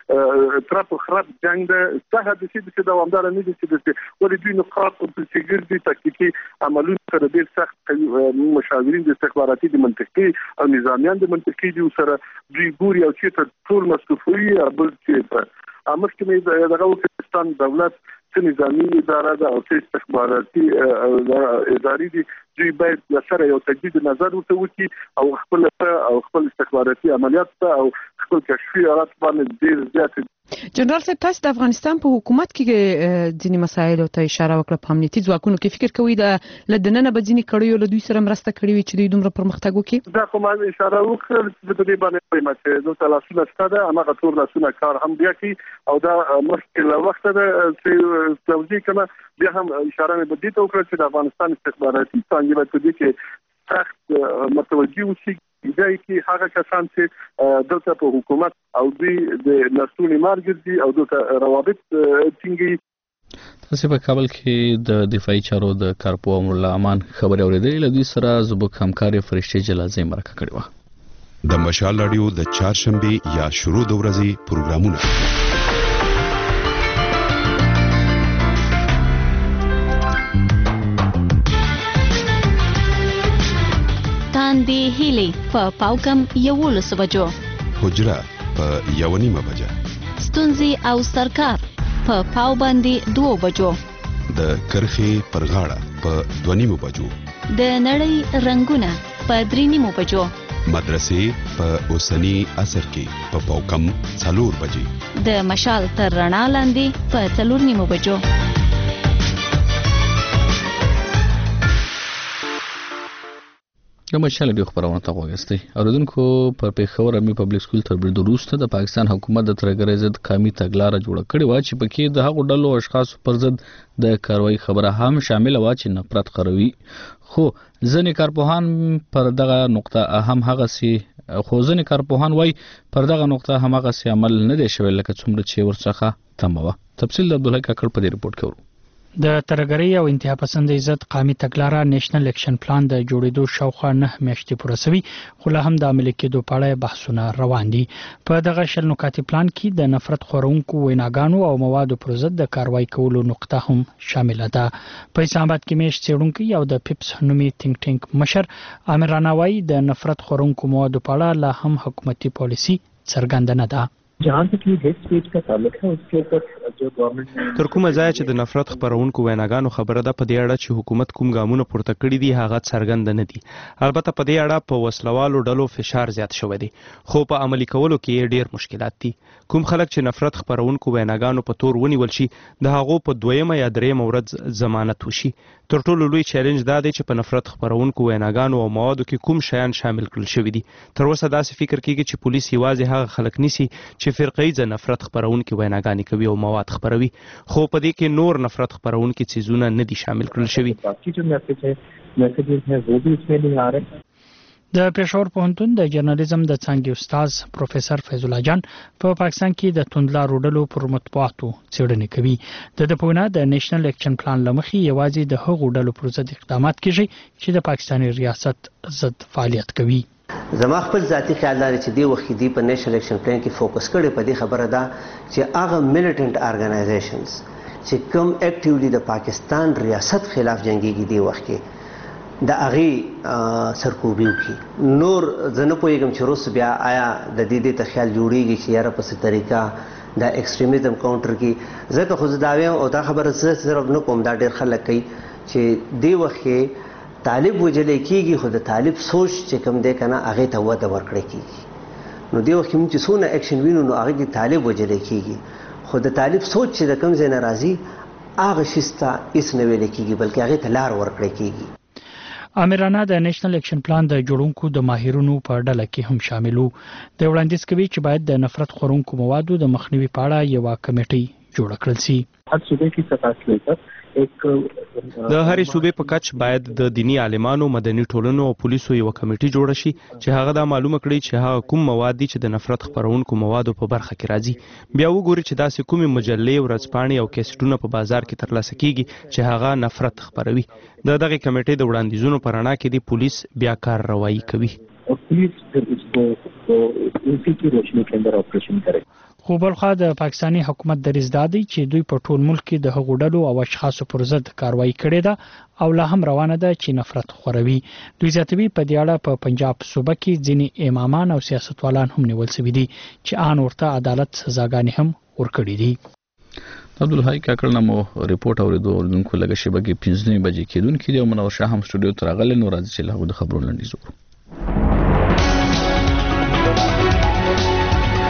د ترپ خراب جنگ ده. څه د چې د دوامدار نه دي چې د ولې دوی نقاط او سګردي تکتیکي عملونه سره ډیر سخت مشاورین د استخباراتي د منطقي او نظامیان د منطقي دي سره دوی ګوري او چې ټول مصطفی ابل چې امر کې دغه پاکستان دولت چې نظامی اداره ده او چې استخباراتي ادارې دي دوی باید سره یو تجدید نظر ورته وکړي او خپل او خپل استخباراتي عملیات ته او خپل کشفي آلات باندې ډېر زیات. جنرال صاحب تاسو د افغانستان په حکومت کې ځینې مسایل ته اشاره وکړه په امنیتي ځواکونو کې فکر کوي د لدننه به ځینې کړیو له دوی سره مرسته کړې وي چې دوی دومره پرمختګ وکړي؟ دا کومه اشاره وکړه چې د دې باندې وایم چې دوی تاسو شته ده هغه ټول رسونه کار هم بیا کوي او دا مشکل وخت ده چې توضیح کړه بیا هم اشاره مې بدې ته وکړه چې د افغانستان استخباراتي څانګې په دې کې سخت متوجه اوسي دای کی هغه کسان چې دلته په حکومت او دوی د نسونی مارګرځي او د روابط ټینګي. تاسو په کابل کې د دفاعي چارو د کارپو مولا امان خبري اوریدلې لدی سره زبوک همکاري فرشته جلازه مرکه کړې و. د مشال رادیو د چهارشنبه یا شروع د ورځې پروګرامونه دی هیلی په پاوکم یولس بجو، حجره په یونیمه بجه، ستونزي او سرکار په پاو باندې دو بجو، د کرخي پر غاړه په دونیمه بجو، د نړۍ رنگونه په درینیمه بجو، مدرسې په اوسنی عصر کې په پاوکم څلور بجې، د مشال تر رڼا لاندې په څلور نیمه بجو. د مشال ډیو خبرونه ته وګورئ. اوریدونکو پر پیښور امي پبلک سکول تر بریدو وروسته د پاکستان حکومت د ترګرۍ ضد قومي تګلارې جوړه کړې و چې پکې د هغو ډلو اشخاص پر ضد د کاروایی خبره هم شامل و چې نفرت خروي. خو ځینې کارپوهان پر دغه نقطه هم هغه سي خو ځینې کارپوهان وای پر دغه نقطه هم هغه سي عمل نه دی شوی لکه څومره چې ورڅخه تمه و. تفصیل د عبدالله کاکړ په دې رپورت کې ورو. د ترګرۍ او انتها پسندۍ ضد قومي تګلاره نېشنل اکشن پلان د جوړېدو شاوخوا نه میاشتې پوره شوي خو لا هم د عملي کېدو په اړه بحثونه روان دي. په دغه شل نکاتي پلان کې د نفرت خورونکو ویناګانو او موادو پر ضد د کاروایی کولو نقطه هم شامله ده. په اسلام آباد کې میش څېړونکي او د پیپس نومي تینک ټینک مشر عامر راناوی د نفرت خورونکو موادو په اړه لا هم حکومتي پالیسي څرګنده نه ده. जहाँ तक ये हेट स्पीच का ताल्लुक है उसके ऊपर जो गवर्नमेंट تر کومه ځای چې د نفرت خبرونکو ویناګانو خبره ده په دې اړه چې حکومت کوم ګامونه پورته کړي دي هغه څرګند نه دي. البته په دې اړه په وسلوالو ډلو فشار زیات شوی دی خو په عملي کولو کې ډیر مشکلات دي. کوم خلک چې نفرت خبرونکو ویناګانو په تور ونیول شي د هغو په دویمه یا دریمه ورځ ضمانت وشي. تر ټولو لوی چیلنج دا دی چې په نفرت خبرونکو ویناګانو او موادو کې کوم شیان شامل کړل شوی دي. تر اوسه داسې فکر کیږي چې پولیس یوازې هغه خلک نیسي چې فرقه‌ایزه نفرت خبرونکو ویناګانې کوي او مواد خبروي خو په دې کې نور نفرت خبرونکو څیزونه نه دي شامل کړل شوی. باقي جو میسج ہے میسجز ہیں وہ بھی اس میں نہیں آ رہے. د پېښور پوهنتون د جرنالیزم د څانګې استاد پروفیسور فیض الله جان په پاکستان کې د توندلارو ډلو پر مطبوعاتو څېړنې کوي. د د پوهنه د نېشنل اکشن پلان لمخې یوازې د هغو ډلو پر ضد اقدامات کیږي چې د پاکستاني ریاست ضد فعالیت کوي. زما خپل ذاتی خیال لري چې دی وخت دی په نېشنل اکشن پلان کې فوکس کړي په دې خبره ده چې هغه میلیټنټ ارګنایزیشنز چې کوم اکټیولی د پاکستان ریاست خلاف جنگيږي دی وخت کې د هغې سرکوبي وکړي. نور زه نه پوهېږم چې روس بیا آیا د دې دې ته خیال جوړېږي چې یاره په څه طریقه د ایکسټریمیزم کاونټر کې ځکه خو زه دا وایم او دا خبره زه صرف نه کوم دا ډېر خلک کوي چې دې وخت کې طالب وجلی کېږي خو د طالب سوچ چې کوم دی که نه هغې ته وده ورکړی کېږي. نو دې وخت کې موږ چې څونه ایکشن وینو نو هغې کې طالب وجلی کېږي خو د طالب سوچ چې د کوم ځای نه راځي هغه شي ته هېڅ نه ویلی کېږي بلکې هغې ته لار ورکړی کېږي. امیرانه د نېشنل اکشن پلان د جوړونکو د ماهرونو په ډله کې هم شامل وو. د وړاندیز کوي چې باید د نفرت خورونکو موادو د مخنیوي په اړه یوه کمیټۍ جوړه کړل شي. هر صوبې کې سطح لیکر एक د هرې صوبې په کچ باید د دینی عالمانو مدني ټولنو او پولیسو یو کمیټي جوړه شي چې هغه دا معلومه کړي چې هغه کوم مواد دي چې د نفرت خبرونکو موادو په برخه کې راځي. بیا وګوري چې داسې کومې مجلې ورځپاڼې او کیسټونه په بازار کې ترلاسه کیږي چې هغه نفرت خبروي. د دغه کمیټې د وړاندیزونو په رڼا کې د پولیس بیا کارروایي کوي. پولیس د اسی کی روشنی کې اندر اپریشن کوي. خو بلخوا د پاکستانی حکومت دریځ دا دی چې دوی په ټول ملک کې د هغو ډلو او اشخاصو پر ضد کاروایی کړې ده او لا هم روانه ده چې نفرت خوروي. دوی زیاتوي په دې اړه په پنجاب صوبه کې ځینې امامان او سیاستوالان هم نیول شوي دي چې ان ورته عدالت سزاګانې هم ورکړي دي. عبدالحی کاکړ نمو ریپورت اوریدو اوریدونکو لږه شیبه کې پنځه بجې کېدونکې دی او منور شاه هم سټوډیو ته راغلی نو راځي چې له هغو د خبرو لنډیز وکړو.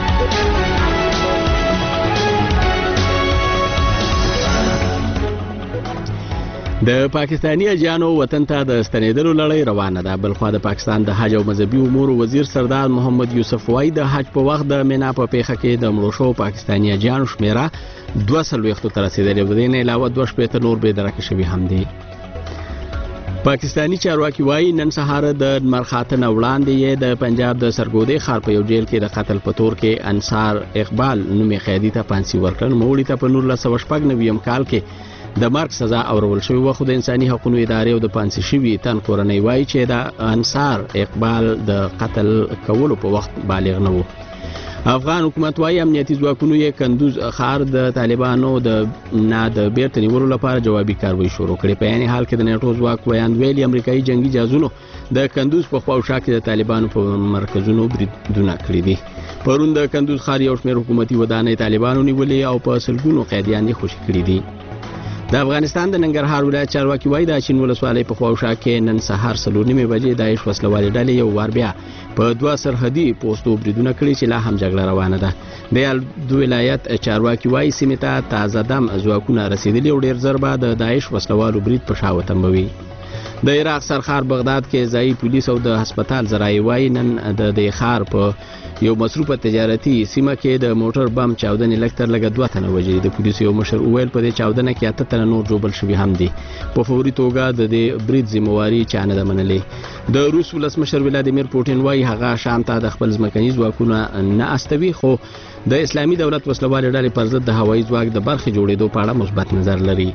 د پاکستاني اجیانو وطن ته د ستنېدلو لړۍ روانه ده. بلخوا د پاکستان د حج او مذهبي امور وزیر سردار محمد یوسف وای د حج په وخت د مینا په پیښه کې د مړو شوو پاکستاني اجیانو شمیره دوه څلوېښتو ته رسېدلې. د دې نه علاوه دوه شپېته نور بېدرکه شوي هم دي. پاکستانی چارواکي وایي نن سهار د مرخاتنه وړاندې یې د پنجاب د سرګودې ښار په یو جیل کې د قتل په تور کې انصار اقبال نومي قیدي ته پانسي ورکړل. نوموړي ته په نولس سوه شپږ نوي کال کې د مرګ سزا اورول شوې وه، خو د انساني حقوقو ادارې او د پانسي شوي تن کورنۍ وایي چې د انصار اقبال د قتل کولو په وخت بالغ نه و. افغان حکومت وايي امنیتي ځواکونو یې کندوز ښار د طالبانو د نه د بیرته نیولو لپاره جوابي کاروي شروع کړې. په یعنې حال کې د نیټو ځواک ویاندویل امریکایي جنگي جهازونو د کندوز په خواوشا کې د طالبانو په مرکزونو بریدونه کړي دي. پرون د کندوز ښار یو شمېر حکومتي ودانۍ طالبانو نیولې او په سلګونو قیدیان یې خوشي کړي دي. د افغانستان د ننګرهار ولایت چارواکي وایي د اچین ولسوالۍ په خواوشا کې نن سهار څلور نیمې بجې داعش وسلوالې ډلې یو وار بیا په دوه سرحدي پوستو بریدونه کړي چې لا هم جګړه روانه ده. د دو ولایت چارواکي وایي سیمې ته تازه دم ځواکونه رسېدلي او ډېر ژر به د داعش وسلوالو برید په شا وتمبوي. د عراق سرخار بغداد کې ځایي پولیس او د هسپتال ذرایع وایي نن د دې ښار په یو مصروفه تجارتي سیمه کې د موټر بم چاودنې لږ تر لږه دوه تنه وژلي. د پولیسو یو مشر وویل په دې چاودنه کې اته تنه نور ژوبل شوي هم دي. په فوري توګه د دې برید ذمهواري چا نه ده منلې. د روس ولسمشر ولادیمیر پوټین وایي هغه شام ته د خپل ځمکني ځواکونه نه استوي، خو د اسلامي دولت وسلوالې ډلې پر ضد د هوایي ځواک د برخې جوړېدو په اړه مثبت نظر لري.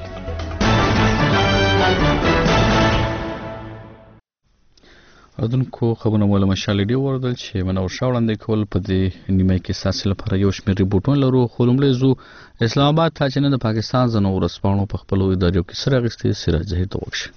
اردوونکو خبرونه مول مشال دی وردل چې منور شاوړاندې کول په دې نیمه کې ساسي لپاره یو شمېر ریپورتونه لرو. خو لومړی زو اسلام آباد ته چې نه د پاکستان ځنو ورسپانو په خپل ادارو کې سره غستې سراج زهیر ته وښه.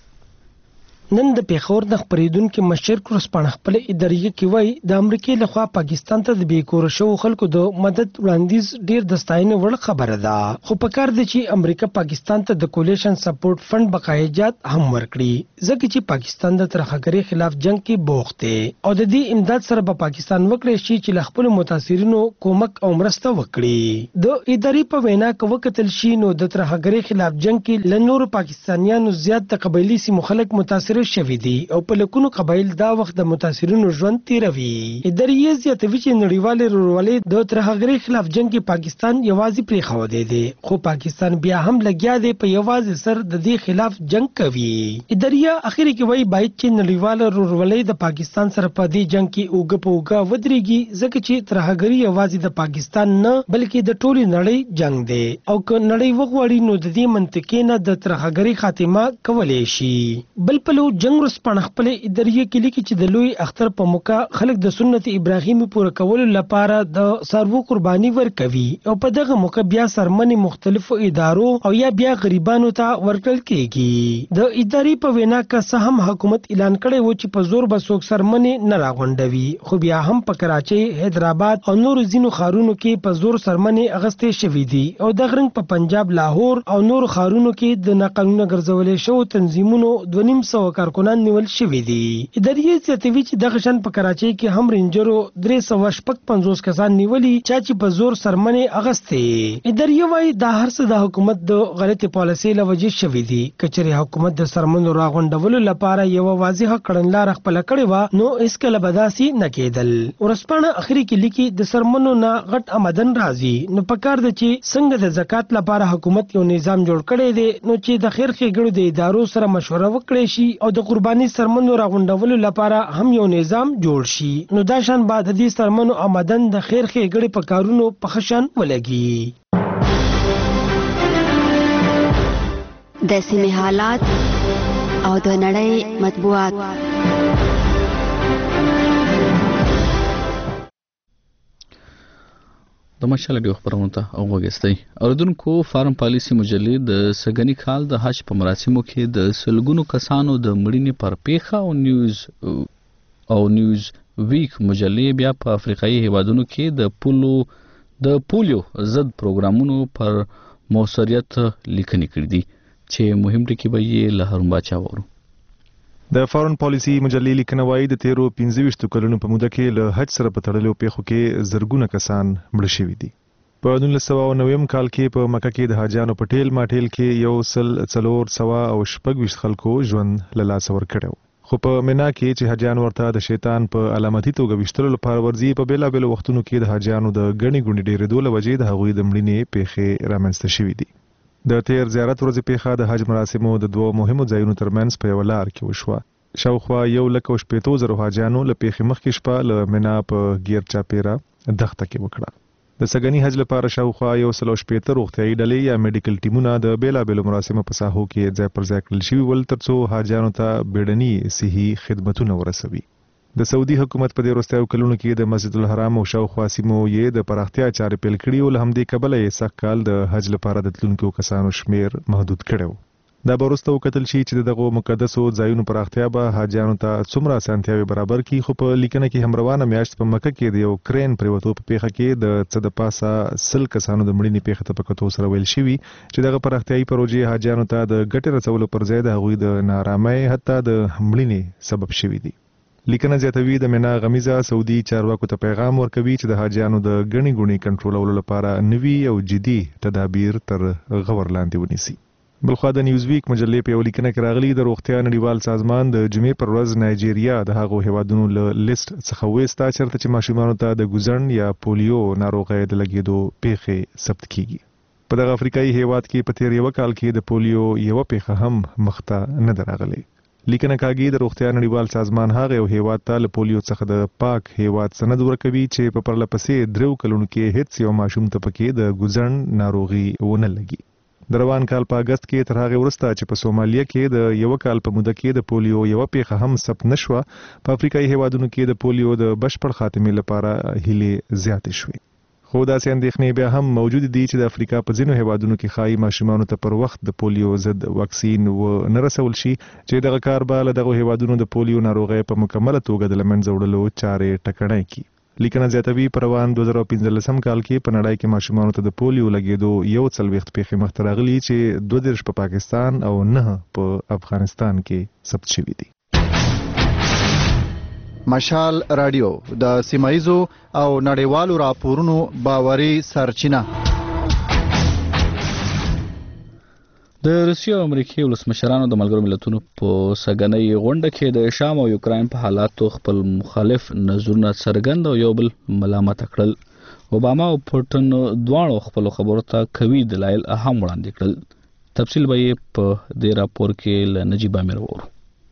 نن د پیښور د خبرېدونکو مشر کورسپانډ خپل ادارې کې وایي د امریکای لخوا پاکستان ته د بیکور شو خلکو د مدد وړاندیز ډیر د ستاینې وړ خبره ده، خو په کار دی چې امریکا پاکستان ته د کولیشن سپورټ فند بقایجات هم ورکړي، ځکه چې پاکستان د ترهګرۍ خلاف جنگ کې بوخت دی او د دې امداد سره به پاکستان وکړي شي چې ل خپل متاثرینو کومک او مرسته وکړي. د ادارې په وینا کې وکتل شي نو د ترهګرۍ خلاف جنگ کې ل نور پاکستانیانو زیات د قبایلی سیمو خلک متاثر شوي دي او په لکونو قبایل دا وخت د متاثرینو ژوند تیروي. ادارې زیاتوي چې نړیوال ورورولۍ د ترهګرۍ خلاف جنگ کې پاکستان یوازې پرې خو دی دي، خو پاکستان بیا هم لګیا دی په یوازې سر د دې خلاف جنگ کوي. ادارې اخر کې وایي باید چې نړیوال ورورولۍ د پاکستان سره په دې جنگ کې اوګه په اوګه ودرېږي، ځکه چې ترهګرۍ یوازې د پاکستان نه بلکې د ټولې نړۍ جنگ دی او که نړۍ وغواړي نو د دې منطقې نه د ترهګرۍ خاتمه کولای شي. بل په جنگ ورسپانډ خپل ادارې کې لیکي چې د لوی اختر په موقع خلک د سنت ابراهیمي پوره کولو لپاره د سارو قرباني ورکوي او په دغه موقع بیا سرمنې مختلفو ادارو او یا بیا غریبانو ته ورکړل کېږي. د ادارې په وینا کې څه هم حکومت اعلان کړی و چې په زور به څوک سرمنې نه راغونډوي، خو بیا هم په کراچۍ، حیدرآباد او نورو ځینو ښارونو کې په زور سرمنې اغستې شوي دي او دغه رنګ په پنجاب، لاهور او نورو ښارونو کې د ناقانونه ګرځولې شوو تنظیمونو دوه نیم سوه کارکنان نیول شوي دي. ادارې زیاتوي چې دغه شان په کراچۍ کې هم رینجرو درې سوه شپږ پنځوس کسان نیولي چا چې په زور سرمنې اغستې. ادارې وایي دا هر څه د حکومت د غلطې پالیسۍ له وجې شوي دي. که چېرې حکومت د سرمنو راغونډولو لپاره یوه واضحه کړنلاره خپله کړې وه نو هېڅکله به داسې نه کېدل. ورځپاڼه اخري کې لیکي د سرمنو نه غټ آمدن راځي نو په کار ده چې څنګه د زکات لپاره حکومت یو نظام جوړ کړی دی نو چې د خیر ښېګړو د ادارو سره مشوره وکړی شي او د قرباني سرمنو راغونډولو لپاره هم یو نظام جوړ شي، نو دا شان بعد د دې سرمنو آمدن د خیر ښېګړې په کارونو په ښه شان ولګي. د سیمې حالات او د نړۍ مطبوعات. د مشال ډیو خبرونه ته او وګستئ. اردوونکو فارم پالیسی مجلې د سګنی کال د حج په مراسمو کې د سلګونو کسانو د مړینې پر پیښه او نیوز او نیوز ویک مجلې بیا په افریقایي هیوادونو کې د پولو د پولیو ضد پروګرامونو پر موثریت لیکنې کړې دي چې مهم ټکي به یې له هارون باچا وورو. د فارن پالیسی مجلې لیکنه وایي د تیرو پنځه ویشت کلونو په موده کې له حج سره په تړلو پیښو کې زرګونه کسان مړه شوي دي. په نولس سوه نوي کال کې په مکه کې د حاجیانو په ټیل ماټیل کې یو سل څلور سوه او شپږ ویشت خلکو ژوند له لاسه ورکړی. خو په مینا کې چې حاجیان ورته د شیطان په علامتي توګه ویشتلو لپاره ورځي، په بېلابېلو وختونو کې د حاجیانو د ګڼې ګوڼې ډېرېدو له وجې د هغوی د مړینې پیښې رامنځته شوي دي. د تیر زیارت ورځې پیښه د حج مراسمو د دوو مهمو ځایونو ترمنځ په یوه لار کې وشوه. شاوخوا یو لک او شپېتو زرو حاجیانو له پیښې مخکې شپه له مینا په ګیر چاپیره دښته کې وکړه. د سګنی حج لپاره شاوخوا یو سل او شپېته روغتیایي ډلې یا میډیکل ټیمونه د بېلابېلو مراسمو په ساحو کې ځای پر ځای کړل شوي ول ترڅو حاجیانو ته بیړني صحي خدمتونه ورسوي. د سعودي حکومت په دې وروستیو کلونو کې د مسجد الحرام او شاوخوا سیمو یې د پراختیا چارې پیل کړي او له همدې کبله یې سږ کال د حج لپاره د تلونکو کسانو شمیر محدود کړی و. دا به وروسته وکتل شي چې دغو مقدسو ځایونو پراختیا به حاجیانو ته څومره اسانتیاوې برابر کړي. خو په لیکنه کې هم روانه میاشت په مکه کې د یو کرین پریوتو په پیښه کې د څه د پاسه سل کسانو د مړینې پیښه ته په کتو سره ویل شوي چې دغه پراختیایي پروژې حاجیانو ته د ګټې رسولو پر ځای د هغوی د نارامۍ حتی د مړینې سبب شوي دي. لیکنه زیاتوي د مینا غمیزه سعودي چارواکو ته پیغام ورکوي چې د حاجیانو د ګڼې ګوڼې کنټرولولو لپاره نوي او جدي تدابیر تر غور لاندې ونیسي. بلخوا د نیوزویک مجلې په یو لیکنه کې راغلي د روغتیا نړیوال سازمان د جمعې پر ورځ نایجیریا د هغو هیوادونو له لیست څخه ویسته چېرته چې ماشومانو ته د ګوزڼ یا پولیو ناروغۍ د لګېدو پیښې ثبت کیږي. په دغه افریقایي هیواد کې په تیر یوه کال کې د پولیو یوه پیښه هم مخته نه ده راغلې. لیکنه کاږي د روغتیا نړیوال سازمان هغه یو هیواد ته له پولیو څخه د پاک هیواد سند ورکوي چې په پرله پسې دریو کلونو کې هیڅ یو ماشوم ته پکې د ګوزڼ ناروغي ونه لګي. د روان کال په اگست کې تر هغې وروسته چې په سومالیا کې د یوه کال په موده کې د پولیو یوه پیښه هم ثبت نه شوه، په افریقایي هیوادونو کې د پولیو د بشپړ خاتمې لپاره هیلې زیاتې شوې. خو داسې اندېښنې بیا هم موجود دي چې د افریقا په ځینو هیوادونو کې ښایي ماشومانو ته پر وخت د پولیو ضد واکسین ونه رسول شي چې دغه کار به له دغو هیوادونو د پولیو ناروغۍ په مکمله توګه د له منځه وړلو چارې ټکنۍ کړي. لیکنه زیاتوي په روان دوه زره پنځلسم کال کې په نړۍ کې ماشومانو ته د پولیو لګېدو یو څلوېښت پیښې مخته راغلي چې دوه دېرش په پاکستان او نه په افغانستان کې ثبت شوي دي. مشال رادیو د سیمایزو او نړیوالو راپورونو باوري سرچینه. د روسیې او امریکای ولسمشرانو د ملګرو ملتونو په سګنۍ غونډه کې د شام او یوکراین په حالاتو خپل مخالف نظرونه څرګند او یو بل ملامت کړل. اوباما او پوټن دواړو خپل خبرو ته قوي دلایل هم وړاندې کړل. تفصیل به یې په دې راپور کې له نجیب امیر وورو.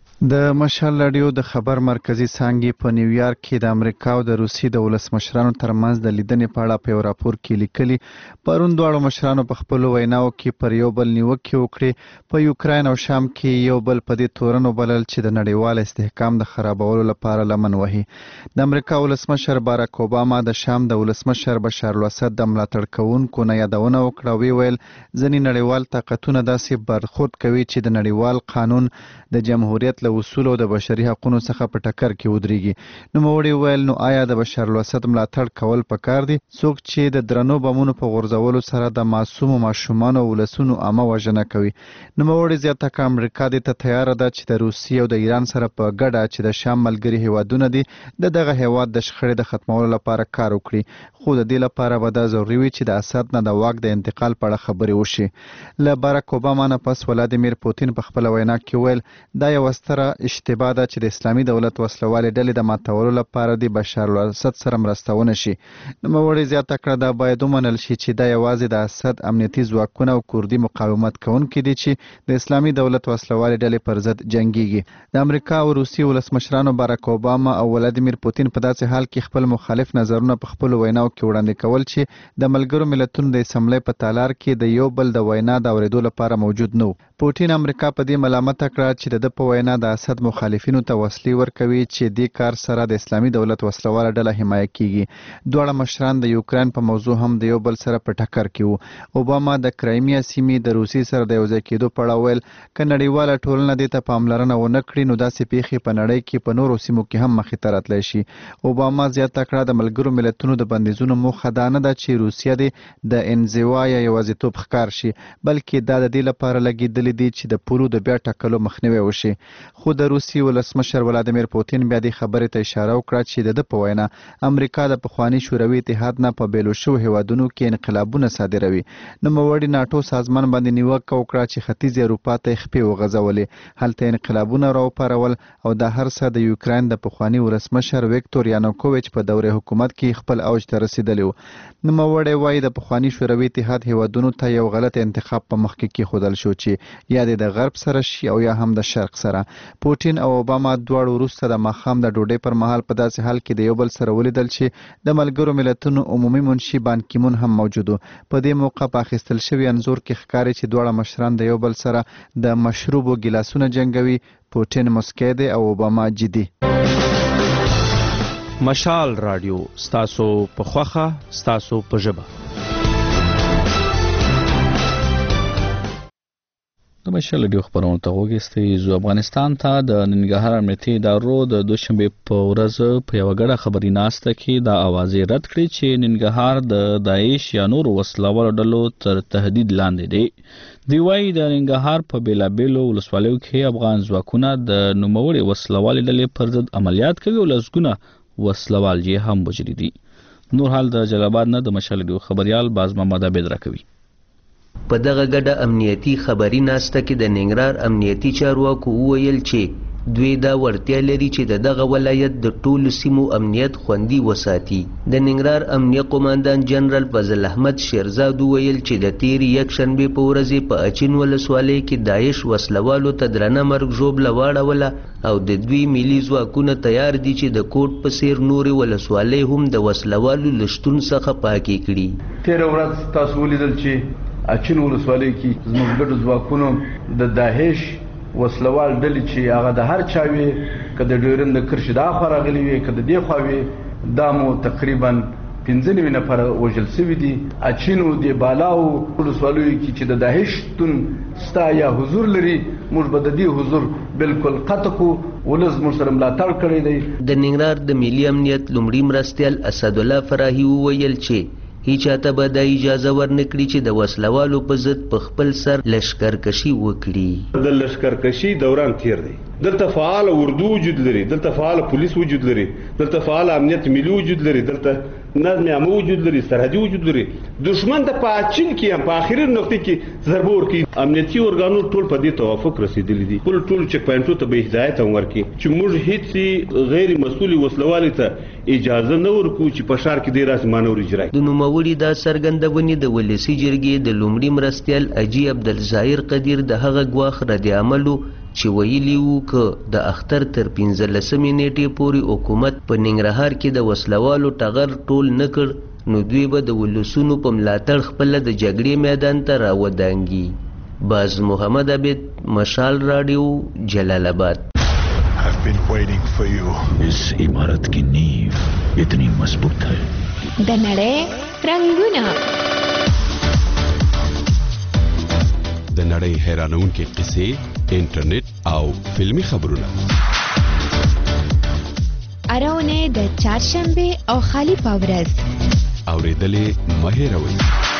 د مشال رادیو د خبر مرکزی څانګې په نیویارک کې د امریکا او د روسیې د ولسمشرانو ترمنځ د لیدنې په اړه په یو راپور کې لیکلي پرون دواړو مشرانو په خپلو ویناو کې پر یو بل نیوکې وکړې. په یوکراین او شام کې یو بل په دې تورن وبلل چې د نړیوال استحکام د خرابولو لپاره لمن وهي. د امریکا ولسمشر باراک اوباما د شام د ولسمشر بشار الاسد د ملاتړ کوونکو نه یادونه وکړه. وی ویل ځینې نړیوال طاقتونه داسې برخورد کوي چې د نړیوال قانون د جمهوریت له اصولو د بشري حقوقو څخه په ټکر کې ودرېږي. نوموړي ویل نو آیا د بشار الاسد ملاتړ کول پکار دي؟ څوک چې د درنو بمونو په غورځولو سره د معصومو ماشومانو او ولسونو عامه وژنه کوي. نوموړي زیاته کړه امریکا دې ته تیاره ده چې د روسیې او د ایران سره په ګډه چې د شام ملګري هیوادونه دي د دغه هیواد د شخړې د ختمولو لپاره کار وکړي. خو د دې لپاره به دا ضروري وي چې د اسد نه د واک د انتقال په اړه خبرې وشي. له باراک اوباما نه پس ولادیمیر پوتین په خپله وینا کې ویل دا یوه ستره اشتباه ده چې د اسلامي دولت وسلوالې ډلې د ماتولو لپاره د بشار الاسد سره مرسته ونه شي. نوموړي زیاته کړه دا باید ومنل شي چې دا یوازې د اسد امنیتي ځواکونه او کوردي مقاومت کوونکي دي چې د اسلامي دولت وسلوالې ډلې پر ضد جنګیږي. د امریکا او روسیې ولسمشرانو باراک اوباما او ولادیمیر پوتین په داسې حال کې خپل مخالف نظرونه په خپلو ویناو کې وړاندې کول چې د ملګرو ملتونو د اسمبلۍ په تالار کې د یو بل د وینا د اورېدو لپاره موجود نه و. پوتین امریکا په دې ملامت کړه چې د په وینا د اسد مخالفینو ته وسلې ورکوي چې دې کار سره د اسلامي دولت وسلواله ډله حمایه کیږي. دواړه مشران د یوکراین په موضوع هم د یو بل سره په ټکر کې وو. اوباما د کرایمیا سیمې د روسیې سره د یوځای کېدو په اړه ویل که نړیواله ټولنه دې ته پاملرنه ونه کړي نو داسې پیښې په نړۍ کې په نورو سیمو کې هم مخې ته راتلی شي. اوباما زیاته کړه د ملګرو ملتونو د بندیزونو موخه دا نه ده چې روسیه دې د انزوا یا یوازیتوب ښکار شي، بلکې دا د دې لپاره لګېدلې دي چې د پولو د بیا ټاکلو مخنیوی وشي. خو د روسي ولسمشر ولادیمیر پوتین بیا د خبرې ته اشاره وکړه چې د په وینا امریکا د پخواني شوروي اتحاد نه په بیلو شو هیوادونو کې انقلابونه صادروي. نوموړي ناټو سازمان باندې نیوکه وکړه چې ختیځ اروپا ته خپې وغځولې، هلته انقلابونه راوپارول او دا هر څه د یوکرين د پخواني ولسمشر ویکتور یانوکوویچ په دوره حکومت کې خپل اوج ته رسیدلی و. نوموړي وایي د پخواني شوروي اتحاد هیوادونو ته یو غلط انتخاب په مخ کې کېښودل شو چې یا د غرب سره شي او یا هم د شرق سره. پوتین او اوباما دواړو وروسته د ماښام د ډوډۍ پر مهال په داسې حال کې د یو بل سره ولیدل چې د ملګرو ملتونو عمومي منشي بان کی مون هم موجود و. په دې موقع په اخیستل شوي انځور کې ښکاري چې دواړه مشران د یو بل سره د مشروبو ګیلاسونه جنګوي. پوتین مسکی دی او اوباما جدي. مشال رادیو ستاسو په خوخه ستاسو په ژبه. د مشال رادیو خبرونه ته وګورئ. زو افغانستان ته د ننګرهار امنیتي ادارو د دوشنبه په ورځ په یو غړه خبري ناسته کې دا اوازې رد کړې چې ننګرهار د داعش یا نور وسلوالو ډلو تر تهدید لاندې دی. دی وايي د ننګرهار په بیلابیلو ولسوالیو کې افغان ځواکونه د نوموړي وسلوالې ډلې پر ضد عملیات کوي او لسګونه وسلوال یې هم وژلي دي. نور حال د جلال آباد نه د مشال رادیو خبريال باز محمد عبید راکوي. په دغه ګډه امنیتي خبري ناسته کې د ننګرهار امنیتي چارواکو وویل چې دوی دا ورتیا لري چې د دغه ولایت د ټولو سیمو امنیت خوندي وساتي. د ننګرهار امنیه قوماندان جنرال فضل احمد شیرزاد وویل چې د تیرې یکشنبې په ورځ په اچین ولسوالۍ کې داعش وسلوالو ته درنه مرګ ژوبله واړوله او د دوی ملي ځواکونه تیار دي چې د کوټ په څیر نورې ولسوالۍ هم د وسلوالو له شتون څخه پاکې کړي. تیره ورځ تاسو ولیدل چې اچین ولسوالۍ کې زموږ ګډو ځواکونو د داعش وسلوال ډلې چې هغه د هر چا وي، که د ډیورند د کرښې د اخوا راغلي وي که د دې خوا وي، دا مو تقریبا پنځه نوي نفره وژل سوي دي. اچینو د بالاو ولسوالیو کې چې د داعش شتون ستا یا حضور لري، موږ به د دې حضور بالکل قطع کړو. ولس موږ سره ملاتړ کړی دی. د ننګرهار د ملي امنیت لومړي مرستیال اسدالله فراهي وویل چې هیچاته به دا اجازه ورنکړي چې د وسلوالو په ضد په خپل سر لشکرکشي وکړي. د لشکرکشي دوران تیر دی. دلته فعال اردو وجود لري، دلته فعال پولیس وجود لري، دلته فعال امنیت ملي وجود لري، دلته نظم عام وجود لري، سرحدي وجود لري. دشمن ته په اچین کې هم په اخري نقطه کې ضربه ورکړي. امنیتي ارګانو ټول په دې توافق رسیدلی دي. ټول ټول چک پوینټو ته به هدایت هم ورکړي چې موږ هیڅ غیر مسؤل وسلوال ته اجازه نه ورکو چې په شهر کې د راس مانور اجرا. د نوموړي دا څرګندونې د ولسی جرګې د لومړي مرستیال اجي عبدالظاهر قدیر د هغه ګواخ رد عملو چې ویلي وو که د اختر تر پنځلسمې نیټې پورې حکومت په ننګرهار کې د وسلوالو ټغر ټول نه کړ نو دوی به د ولسونو په ملاتړ خپله د جګړې میدان ته راودانګي. باز محمد عبید، مشال رادیو، جلال آباد. I've been waiting for you. इस इमारत की नींव इतनी मजबूत है. د نړۍ رنگونه د نړۍ حیرانونکې قصې، انټرنیټ او فلمی خبرونه. اراونه د چهارشنبه او خالی پاورز اوریدلې مهیروي.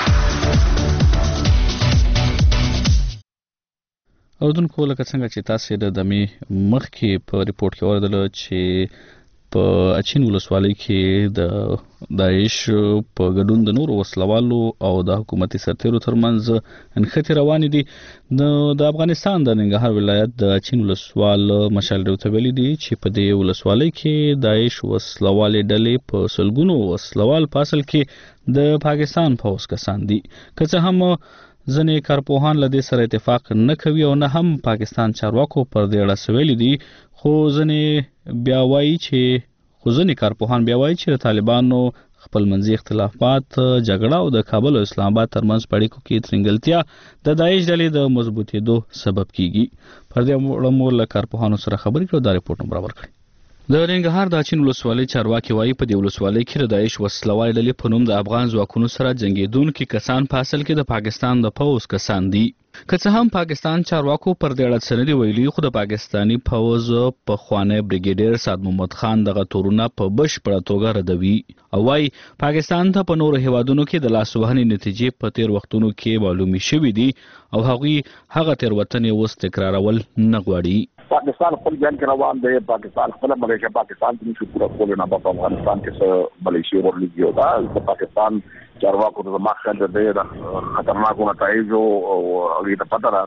اوردونکو لکه څنګه چې تاسو د دمې مخکې په ریپورت کې اوریدل چې په اچین ولسوالۍ کې د داعش په ګډون د نورو وسلوالو او د حکومتي سرتیرو ترمنځ انخته روان دي. د افغانستان د ننګرهار ولایت د اچین ولسوال مشال رادیو ویلي دي چې په دې ولسوالۍ کې داعش وسلوالې ډلې په سلګونو وسلوال په اصل کې د پاکستان پوځ کسان دي. که څه هم ځنې کارپوهان له دې سره اتفاق نه کوي او نه هم پاکستان چارواکو پر دې اړه سویلي دي، خو ځنې بیا وایي چې خو ځنې کارپوهان بیا وایي چې د طالبانو خپل منځي اختلافات، جګړه او د کابل او اسلام آباد ترمنځ په اړیکو کې ترنګلتیا د داعش ډلې د مضبوطېدو سبب کیږي. پر دې اړه مو له کارپوهانو سره خبرې کړو. دا ریپورت نو برابر کړی. د ننګرهار د اچین ولسوالۍ چارواکي وایي په دې ولسوالۍ کې د داعش وسلوال ډلې په نوم د افغان ځواکونو سره جنګېدونکي کسان په اصل کې د پاکستان د پوځ کسان دي. که څه هم پاکستان چارواکو پر دې اړه څه نه دي ویلي، خو د پاکستاني پوځ پخوانی بریګیډیر سعد محمد خان دغه تورونه په بشپړه توګه ردوي او وایي پاکستان ته په نورو هیوادونو کې د لاسوهنې نتیجې په تیر وختونو کې معلومې شوې دي او هغوی هغه تېروتنې اوس تکرارول نه غواړي. پاکستان خپل ځان کې روان دی، پاکستان خپل ملیشیا پاکستان کې نشي پورا کولای، نه په افغانستان کې څه ملیشیا ورلګي دا د پاکستان چارواکو د مخکې د خطرناکو نتایجو او هغه د پته را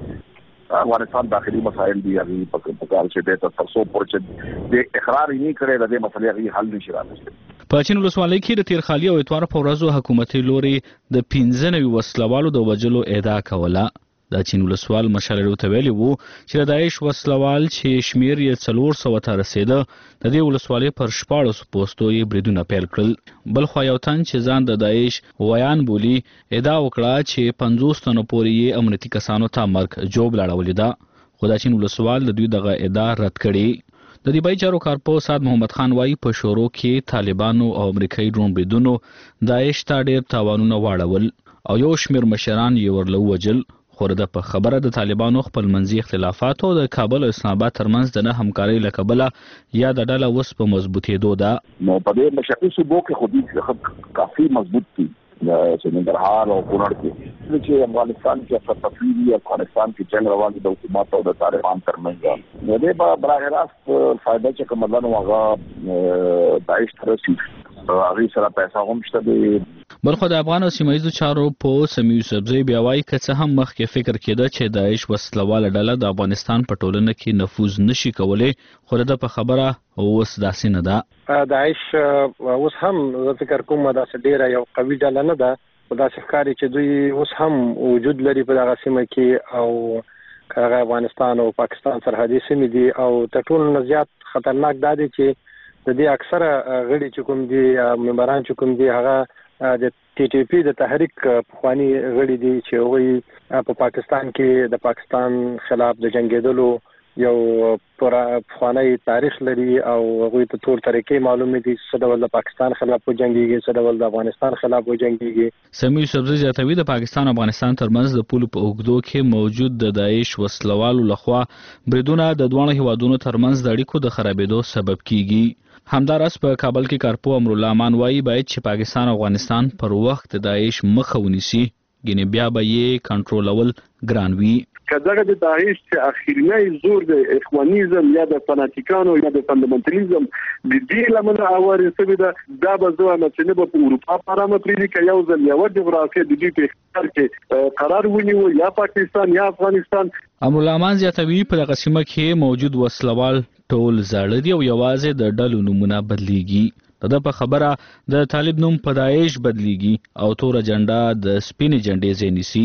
افغانستان داخلي مسایل دي هغه په کار چې د تاسو پرچ د اقرار نه کړي د دې مسلې هغه حل نشي راځي. په چین ولسوالۍ کې د تیر خالي او اتوار په ورځو حکومتي لوري د پنځه نوي وسلوالو د وجلو ادعا کوله. د چین ولسوال مشالړو ته ویلي وو چې د داعش وسلوال چې شمیر یې څلور سوه ته رسیده د دې ولسوالۍ پر شپاړسو پوستو یې بریدونه پیل کړل. بل خوا یو تن چې ځان د داعش ویان بولي ادعا وکړه چې پنځوس تنو پورې یې امنیتي کسانو ته مرګ جوب لاړولې ده، خو د چین ولسوال د دوی دغه ادعا رد کړې. د دبي چارو کارپو سعد محمد خان وایي په شورو کې طالبانو او امریکایي ډرون بریدونو داعش ته ډېر تاوانونه واړول او یو شمیر مشران یې ورله ووجل. خو د په خبره د طالبانو خپل منځي اختلافات او د کابل او اسلام آباد ترمنځ د نه همکارۍ له کبله یا د ډله اوس په مضبوطېدو ده. نو په دې مشرقي صوبو کې خو دې کافي مضبوط دي چې ننګرهار او کونړ کې چې افغانستان کې فتوی دي، افغانستان کې جنگ روان دي د حکومت او د طالبان ترمنځ. نو دې په براه راست فائدہ چې کومه نه هغه داعش ترسي هغه سره پیسې هم شته دي. بلخو د افغان او سیمایي چارو په سمیع یوسفزئی بیا وایي که څه هم مخکې فکر کېده چې داعش وسلواله ډله د افغانستان په ټولنه کې نفوذ نشي کولی، خو د په خبره اوس داسې نه ده. داعش اوس هم زه فکر کوم داسې ډیره یو قوي ډله نه ده، خو داسې ښکاري چې دوی اوس هم وجود لري په دغه سیمه کې او هغه افغانستان او پاکستان سرحدي سیمې دي او تر ټولو نه زیات خطرناک دا دی چې د دې اکثره غړي چې کوم دي ممبران چې کوم دي هغه د ټي ټي پی د تحریک پخوانی غړي دي چې هغوی په پاکستان کې د پاکستان خلاف د جنګېدلو یو پخوانی تاریخ لري او هغوی ته ټول طریقې معلومې دي څه ډول د پاکستان خلاف وجنګېږي، څه ډول د افغانستان خلاف وجنګېږي. سمیع یوسفزئی زیاتوي د پاکستان او افغانستان ترمنځ د پولو په اوږدو کې موجود د داعش وسلوالو لخوا بریدونه د دواړو هیوادونو ترمنځ د اړیکو د خرابېدو سبب کیږي. همداراز په کابل کې کارپو امرالله امان وایي باید چې پاکستان او افغانستان پر وخت د داعش مخه ونیسي، ګینه بیا به یې کنټرولول ګران وي. کداغه د داعش چې اخیرنی زور د اخوانیزم یا د فناتیکانو یا د فندامنتالیزم د دې لمنه اوري سوي ده دا به زه هم چې نه په اروپا پرامه پریدي کې یو ځل یو جغرافیه د دې په اختیار کې قرار ونیو یا پاکستان یا افغانستان. امرالله امان زیاتوي په دغه سیمه کې موجود وسلوال ټول زاړه دي او یوازې د ډلو نومونه بدلیږي. د په خبره د طالب نوم په داعش بدلیږي او تور جنډا د سپینې جنډې ځای نیسي.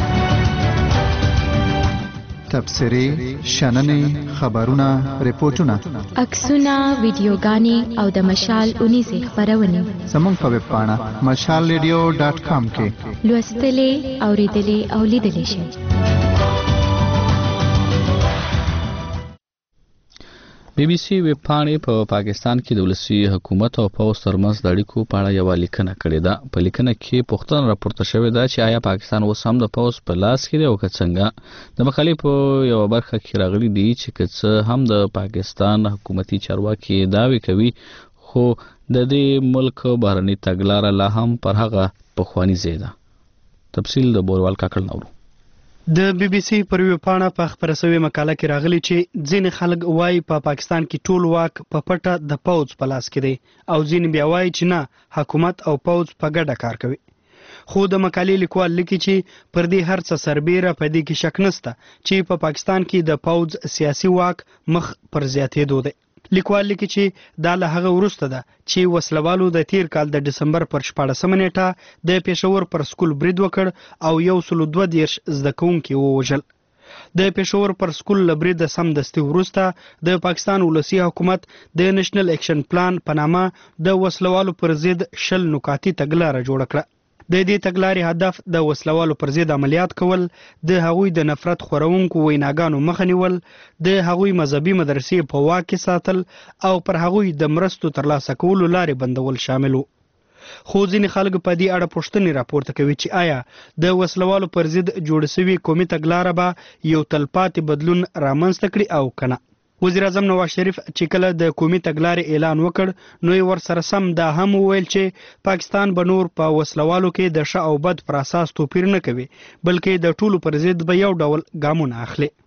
تبصرې، شننې، خبرونه، ریپورتونه، عکسونه، ویډیوګانې او د مشال اونیزې خپرونې زموږ په ویب پاڼه مشال ریډیو ډاټ کام کې لوستلې، اوریدلې او لیدلې شئ. بی بی سی ویب پاڼې په پاکستان کې د ولسي حکومت او پوځ ترمنځ د اړیکو په اړه یوه لیکنه کړې ده. په لیکنه کې پوښتنه راپورته شوې ده چې آیا پاکستان اوس هم د پوځ په لاس کې دی او که څنګه. د مقالې په یوه برخه کې راغلي دي چې که څه هم د پاکستان حکومتي چارواکي دعوې کوي، خو د دې ملک بهرنۍ تګلاره لا هم پر هغه پخواني ځای ده. تفصیل د بوروال کاکړ نورو. د بی بی سی پر ویب پاڼه په خبره شوې مقاله کې راغلي چې ځینې خلک وایي په پاکستان کې ټول واک په پټه د پوځ په لاس کې دی او ځینې بیا وایي چې نه، حکومت او پوځ په ګډه کار کوي. خو د مقالې لیکوال لیکي چې پر دې هر څه سربیره په دې کې شک نشته چې په پاکستان کې د پوځ سیاسي واک مخ پر زیاتېدو دی. لیکوال لیکي چې دا له هغه وروسته ده چې وسلوالو د تیر کال د ډسمبر پر شپاړسمه نیټه د پېښور پر سکول برید وکړ او یو سلو دوه دېرش زده کوونکي ووژل. د پېښور پر سکول له برید سمدستي وروسته د پاکستان ولسي حکومت د نېشنل اکشن پلان په نامه د وسلوالو پر ضد شل نکاتي تګلاره جوړه کړه. د دې تګلارې هدف د وسلوالو پر ضد عملیات کول، د هغوی د نفرت خورونکو ویناګانو مخه نیول، د هغوی مذهبي مدرسې په واک کې ساتل او پر هغوی د مرستو ترلاسه کولو لارې بندول شامل وو. خو ځینې خلک په دې اړه پوښتنې راپورته کوي چې آیا د وسلوالو پر ضد جوړ شوي قومي تګلاره به یو تلپاتې بدلون رامنځته کړي او که نه. وزیر اعظم نواز شریف چې کله د قومي تګلارې اعلان وکړ نو یې ورسره سم دا هم وویل چې پاکستان به نور په وسلوالو کې د ښه او بد پر اساس توپیر نه کوي، بلکې د ټولو پر ضد به یو ډول ګامونه اخلي.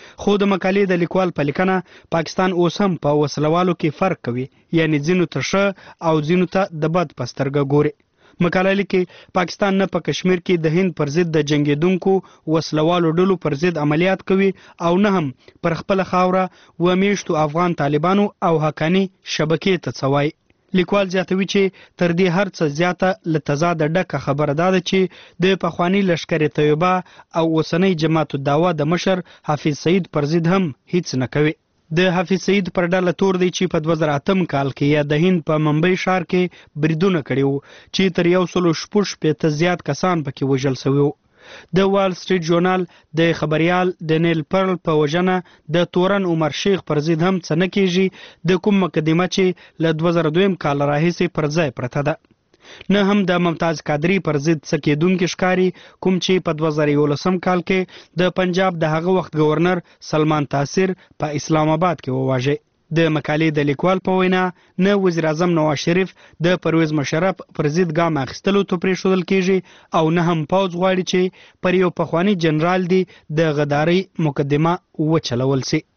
خو د مقالې د لیکوال په لیکنه پاکستان اوس هم په وسلوالو کې فرق کوي، یعنی ځینو ته ښه او ځینو ته د بد په سترګه ګوري. مقاله لیکي پاکستان نه په کشمیر کې د هند پر ضد د جنگیدونکو وسلوالو ډلو پر ضد عملیات کوي او نه هم پر خپل خاوره و میشتو افغان طالبانو او حقانی شبکې ته څوای. لیکوال زیاتوي چې تر دې هر څه زیاته له تضاد ډکه خبره ده چې د پخوانی لشکر طیبه او اوسنی جماعت الدعوه د مشر حافظ سعید پر ضد هم هیڅ نه کوي. د حافظ سعید پر ډله تور دی چې په دوه زره اتم کال کې یا د هند په ممبئی ښار کې بریدونه کړي وو چې تر یو سلو شپږ شپېته زیات کسان پکې وژل شوي وو. د وال سټریټ ژورنال د خبریال ډینیل پرل په وژنه د تورن عمر شیخ پر ضد هم څه نه کیږي، د کوم مقدمه چې له دوه زره دویم کال راهیسې پر ځای پرته ده. نه هم د ممتاز قادری پر ضد څه کېدونکي ښکاري کوم چې په دوه زره یولسم کال کې د پنجاب د هغه وخت گورنر سلمان تاثیر په اسلام آباد کې وواژه. د مقالې د لیکوال په وینا نه وزیر اعظم نواز شریف د پرویز مشرف پر ضد ګام اخیستلو ته پرېښودل کیږي او نه هم پوځ غواړي چې پر یو پخوانی جنرال دی د غداري مقدمه وچلول سي.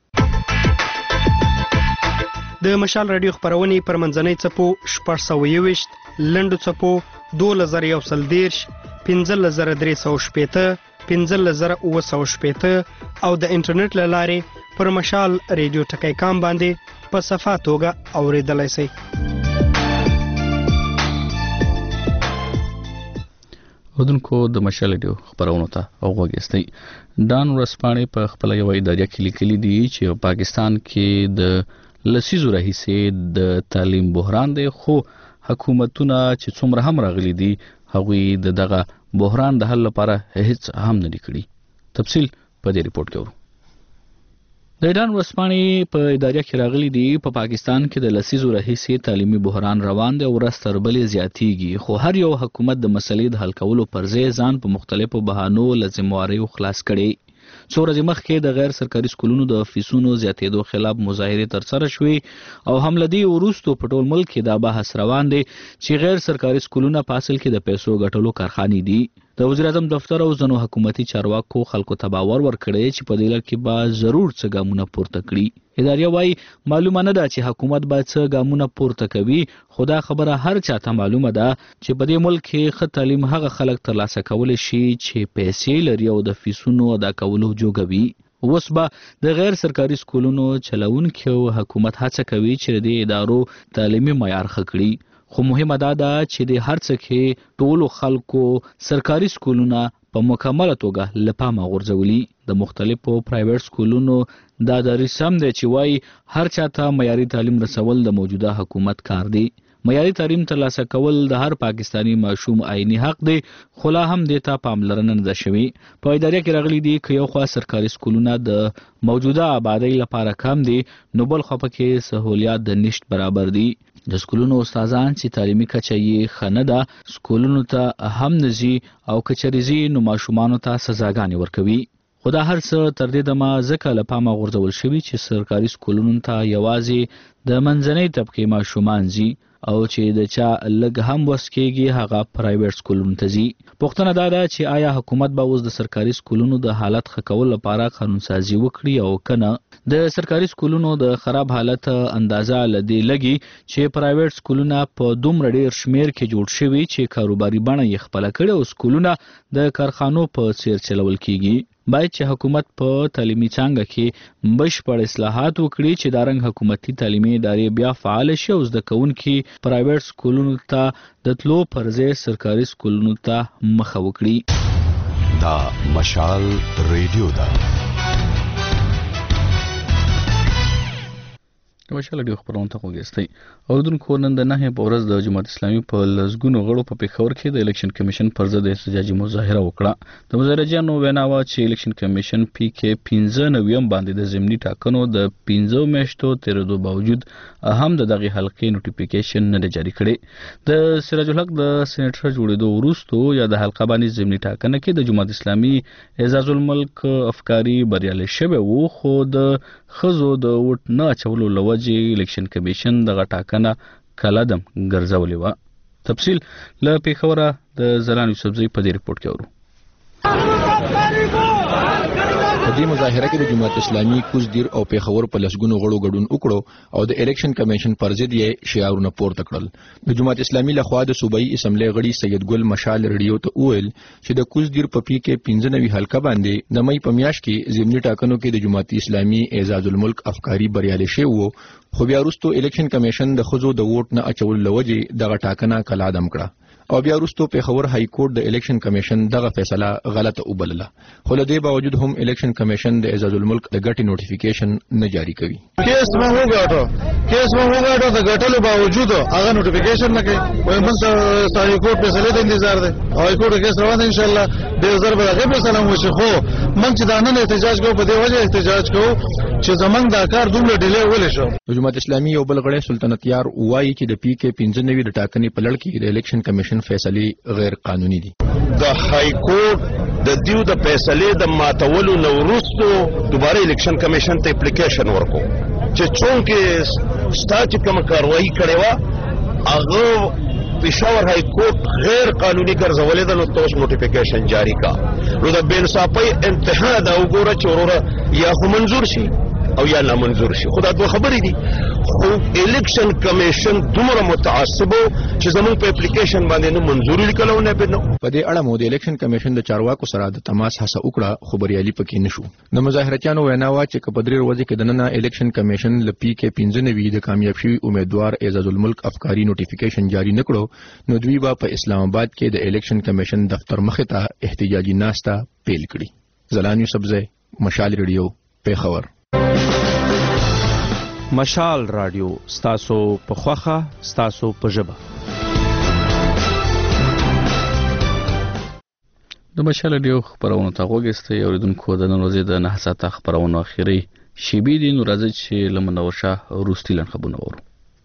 د مشال رادیو خبرونې پر منځنۍ څپو شپږ سوه یوویشت، لنډو څپو دولس زره یو سل دېرش، پنځلس زره درې سوه شپېته، پنځلس زره اووه سوه شپېته او د انټرنیټ له لارې پر مشال ریډیو ټکی کام باندې په صفا توګه اورېدلی شئ. اودونکو د مشال ریډیو خبرونو ته غوږ ایستی. ډان ورځپاڼې په خپله یوه اداریه کې لیکلي دي چې پاکستان کې د لسیزو راهیسې د تعلیم بحران دی، خو حکومتونه چې څومره هم راغلي دي هغوی د دغه بحران د حل لپاره هیڅ هم نه دي کړي. تفصیل په دې ریپورت کې ورو. د ایران ورځپاڼې په اداریه کې راغلي دي په پاکستان کې د لسیزو راهیسې تعلیمي بحران روان دی او ورځ تر بلې زیاتیږي، خو هر یو حکومت د مسلې د حل کولو پر ځای ځان په مختلفو بهانو له ذمهواریو خلاص کړي. څو ورځې مخکې د غیر سرکاري سکولونو د فیسونو زیاتېدو خلاف مظاهرې ترسره شوې او هم له دې وروستو په ټول ملک کې دا بحث روان دی چې غیر سرکاري سکولونه په اصل کې د پیسو ګټلو کارخانې دي. د وزیر اعظم دفتر او ځینو حکومتي چارواکو خلکو ته باور ورکړی چې په دې لړ کې به ضرور څه ګامونه پورته کړي. اداریه وایي معلومه نه ده چې حکومت باید څه ګامونه پورته کوي، خو دا خبره هر چاته معلومه ده چې په دې ملک کې ښه تعلیم هغه خلک ترلاسه کولی شي چې پیسې لري او د فیسونو ادا کولو جوګوي. اوس به د غیر سرکاري سکولونو چلونکو حکومت هڅه کوي چې د ادارو تعلیمي معیار ښه کړي، خو مهمه دا ده چې د هر څه کې ټولو خلکو سرکاري سکولونه په مکمله توګه له پامه غورځولي. د مختلفو پرایویټ سکولونو دا دریځ سم دی چې وایي هر چاته معیاري تعلیم رسول د موجوده حکومت کار دی. معیاري تعلیم ترلاسه کول د هر پاکستانی ماشوم عیني حق دی، خو لا هم دې ته پاملرنه نه ده شوې. په اداریه کې راغلي دي که یو خوا سرکاري سکولونه د موجوده آبادۍ لپاره کم دي، نو بل خوا پکې سهولیات د نشت برابر دي. د سکولونو استادان چې تعلیمي کچه یې ښه نه ده سکولونو ته هم نه ځي او که چېرې ځي نو ماشومانو ته سزاګانې ورکوي. خو دا هر څه تر دې دمه ځکه له پامه غورځول شوي چې سرکاري سکولونو ته یوازې د منځنۍ طبقې ماشومان ځي او چې د چا لږ هم وس کېږي هغه پرایویټ سکولونو ته ځي. پوښتنه دا ده چې آیا حکومت به اوس د سرکاري سکولونو د حالت ښه کولو لپاره قانونسازي وکړي او که نه. د سرکاري سکولونو د خراب حالت اندازه له دې لګي چې پرایویټ سکولونه په دومره ډېر شمېر کې جوړ شوي چې کاروباري بڼه یې خپله کړې او سکولونه د کارخانو په څېر چلول کېږي. باید چې حکومت په تعلیمي څانګه کې بشپړ اصلاحات وکړي چې دا رنګ حکومتي تعلیمي ادارې بیا فعال شي او زده کوونکي پرایویټ سکولونو ته د تلو پر ځای سرکاري سکولونو ته مخه وکړي. دا مشال ریډیو ده. مشال ډیو خبرونه ته وګورئ. اوردونکو نن د نهه په ورځ د جماعت اسلامي په لزګونو غړو په پېښور کې د الیکشن کمیشن پر ضد احتجاجي مظاهره وکړه. د مظاهرجیانو وینا وه چې الیکشن کمیشن پی کې پنځه نویم باندې د ضمني ټاکنو د پنځو میاشتو تېرېدو باوجود هم د دغې حلقې نوټیفیکیشن نه دی جاري کړی. د سراج الحق د سینیټر جوړېدو وروستو یا د حلقه باندې ضمني ټاکنه کې د جماعت اسلامي اعزاز الملک افکاري بریالی شوی و، خو د ښځو د ووټ نه اچولو له وجې الیکشن کمیشن دغه ټاکنه کلدم ګرځولې وه. تفصیل له پېښوره د زلان یوسفزۍ په دې ریپورټ کې اورو. په دې مظاهره کې د جماعت اسلامي کوزدیر او پیښور په لسګونو غړو ګډون وکړو او د الیکشن کمیشن پر ضد یې شعارونه پورته کړل د جماعت اسلامي لخوا د صوبایي اسمبلی غړي سید ګل مشال ریډیو ته وویل چې د کوزدیر په پی کې پنځه نوي حلقه باندې د مې په میاشت کې ضمني ټاکنو کې د جماعت اسلامي اعزاز الملک افکاری بریالي شوی وو خو بیا وروسته الیکشن کمیشن د خزو د ووټ نه اچول لوجې دغه ټاکنه کلعدم کړه او بیا وروسته پیښور های کورټ د الیکشن کمیشن دغه فیصله غلطه وبلله خو له دې باوجود هم الیکشن کمیشن د اعزاز الملک د ګټې نوټیفیکیشن نه جاری کوي کیس ما وګاټو کیس ما وګاټو د ګټلو باوجود هغه نوټیفیکیشن نه کوي وای موږ ته های کورټ فیصله ته انتظار دی های کورټ کیس روان ان شاء الله د زر به هغه فیصله وشي خو موږ چې دا نن احتجاج کوو په دې وجه احتجاج کوو چې زمونږ دا کار دومره ډیلی ولې شو د جماعت اسلامي یو بل غړی سلطنت یار وایي چې د پی کې پنځه نوي د ټاکنې په لړ کې د الیکشن کمیشن فیصلې غیر قانوني دي د های کورټ د دیو د فیصلې د ماتولو نو وروسته دوباره الیکشن کمیشن ته اپلیکیشن ورکو چې چونکه ستاسو کوم کاروایی کړې و هغه پېښور های کورټ غیر قانوني ګرځولې ده نو تاسو نوټیفیکیشن جاری کا نو د بے انصافۍ انتها دا وګوره چې وروره یا خو منظور شي او یا نامنظور شي خدا دوه خبرې دي خو الیکشن کمیشن دومره متعصب چې زموږ په اپلیکیشن باندې نه منظوري لیکلو نه پېنو په دې اړه مو د الیکشن کمیشن د چارواکو سره د تماس هڅه وکړه خو بریالي پکې نشو د مظاهرچیانو وینا وا چې په درې ورځې کې د نن الیکشن کمیشن ل پی کې پنځه نوي د کامیاب شوی امیدوار اعزاز الملک افکاری نوټیفیکیشن جاری نکړو نو دوی به په اسلام آباد کې د الیکشن کمیشن دفتر مخې ته احتجاجي ناسته پیل کړي زلان یوسفزی مشال ریډیو پیښور مشال رادیو ستاسو په خوخه ستاسو په ژبه د مشال رادیو خبرونه ته وګورئ اوریدونکو د نن ورځې د نه ساعته خبرونه اخیری شیبې دي نو راځي چې لمنور شاه روستي لن خبرونه ورو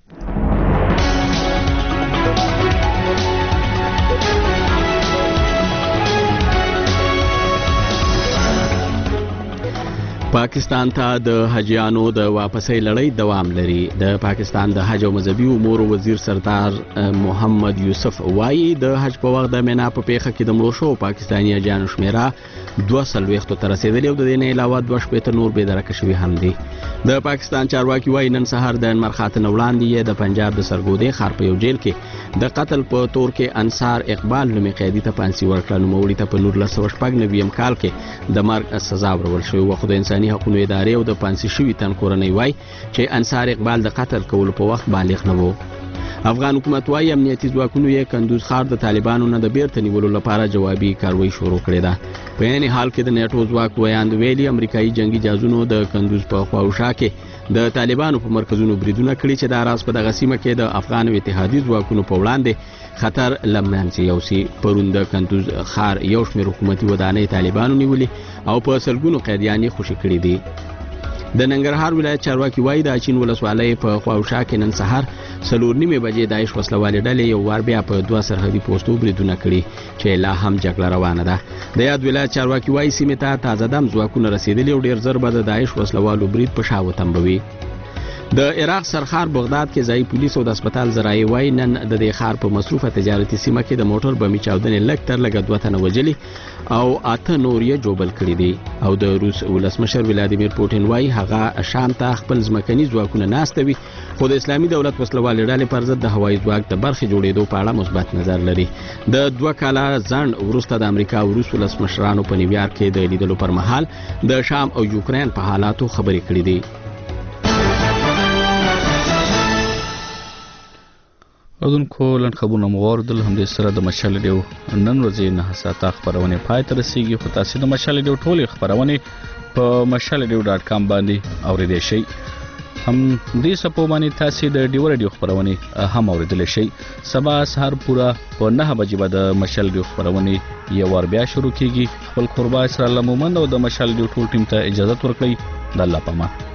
پاکستان ته د حجیانو د واپسۍ لړۍ دوام لري د پاکستان د حج او مذهبي امور وزیر سردار محمد یوسف وایي د حج په وخت د مینا په پیښه کې د مړو شو پاکستاني حجیانو شمیره دوه څلوېښتو ته رسېدلې او د دې نه علاوه دوه شپېته نور بېدرکه شوي هم دي د پاکستان چارواکي وایي نن سهار د انمرخاته نه وړاندې یې د پنجاب د سرګودې ښار په یو جیل کې د قتل په تور کې انصار اقبال نومي قیدي ته پانسي ورکړه نوموړي ته په نولس سوه شپږ نوي کال کې د مرګ سزا ورکول شوې وه خو د انساني حقوقو ادارې او د پانسي شوي تن کورنۍ وایي چې انصار اقبال د قتل کولو په وخت بالغ نه و افغان حکومت وایي امنیتي ځواکونو یې کندوز ښار د طالبانو نه د بیرته نیولو لپاره جوابي کاروایی شروع کړې ده په عین حال کې د نیټو ځواک ویاند ویلي امریکایي جنگي جهازونو د کندوز په خواوشا کې د طالبانو په مرکزونو بریدونه کړي چې دا راز په دغه سیمه کې د افغان او اتحادي ځواکونو په وړاندې خطر لمنځه یوسي پرون د کندوز ښار یو شمېر حکومتي ودانۍ طالبانو نیولې او په سلګونو قیدیان یې خوشي کړي دي د ننګرهار ولایت چارواکي وایي د اچین ولسوالۍ په خواوشا کې نن سهار څلور نیمې بجې داعش وسلوالې ډلې یو وار بیا په دوه سرحدي پوستو بریدونه کړي چې لا هم جګړه روانه ده د یاد ولایت چارواکي وایي سیمې ته تازه دم ځواکونه رسېدلي او ډېر ژر به د داعش وسلوالو برید په شا وتمبوي د عراق سرخار بغداد کې ځایي پولیس او د هسپتال ذرایع وایي نن د دې ښار په مصروفه تجارتي سیمه کې د موټر بمي چاودنې لږ تر لږه دوه تنه وژلي او اته نور یې جوبل کړي دي او د روس ولسمشر ولادیمیر پوټین وایي هغه شام ته خپل ځمکني ځواکونه ناستوي خو د اسلامي دولت وسلوالې ډلې پر ضد د هوایي ځواک د برخې جوړېدو په اړه مثبت نظر لري د دوه کاله ځنډ وروسته د امریکا او روس ولسمشرانو په نیویارک کې د لیدلو پر مهال د شام او یوکرین په حالاتو خبرې کړې دي اودونکو لن خبرونه مغوردل هم د سره د مشال ډیو نن ورځې نه ساعته خبرونه پای ته رسیږي خو تاسو د مشال ډیو ټولې خبرونه په مشال ډیو ډاټ کام باندې اوریدئ شئ هم دې سپو باندې تاسو د ډیو ډیو خبرونه هم اوریدل شئ سبا سحر پورا په نه بجې بعد مشال ډیو خبرونه یو ور بیا شروع کیږي خپل قربا اسرائیل مومند او د مشال ډیو ټول ټیم ته اجازه ورکړئ د الله پامان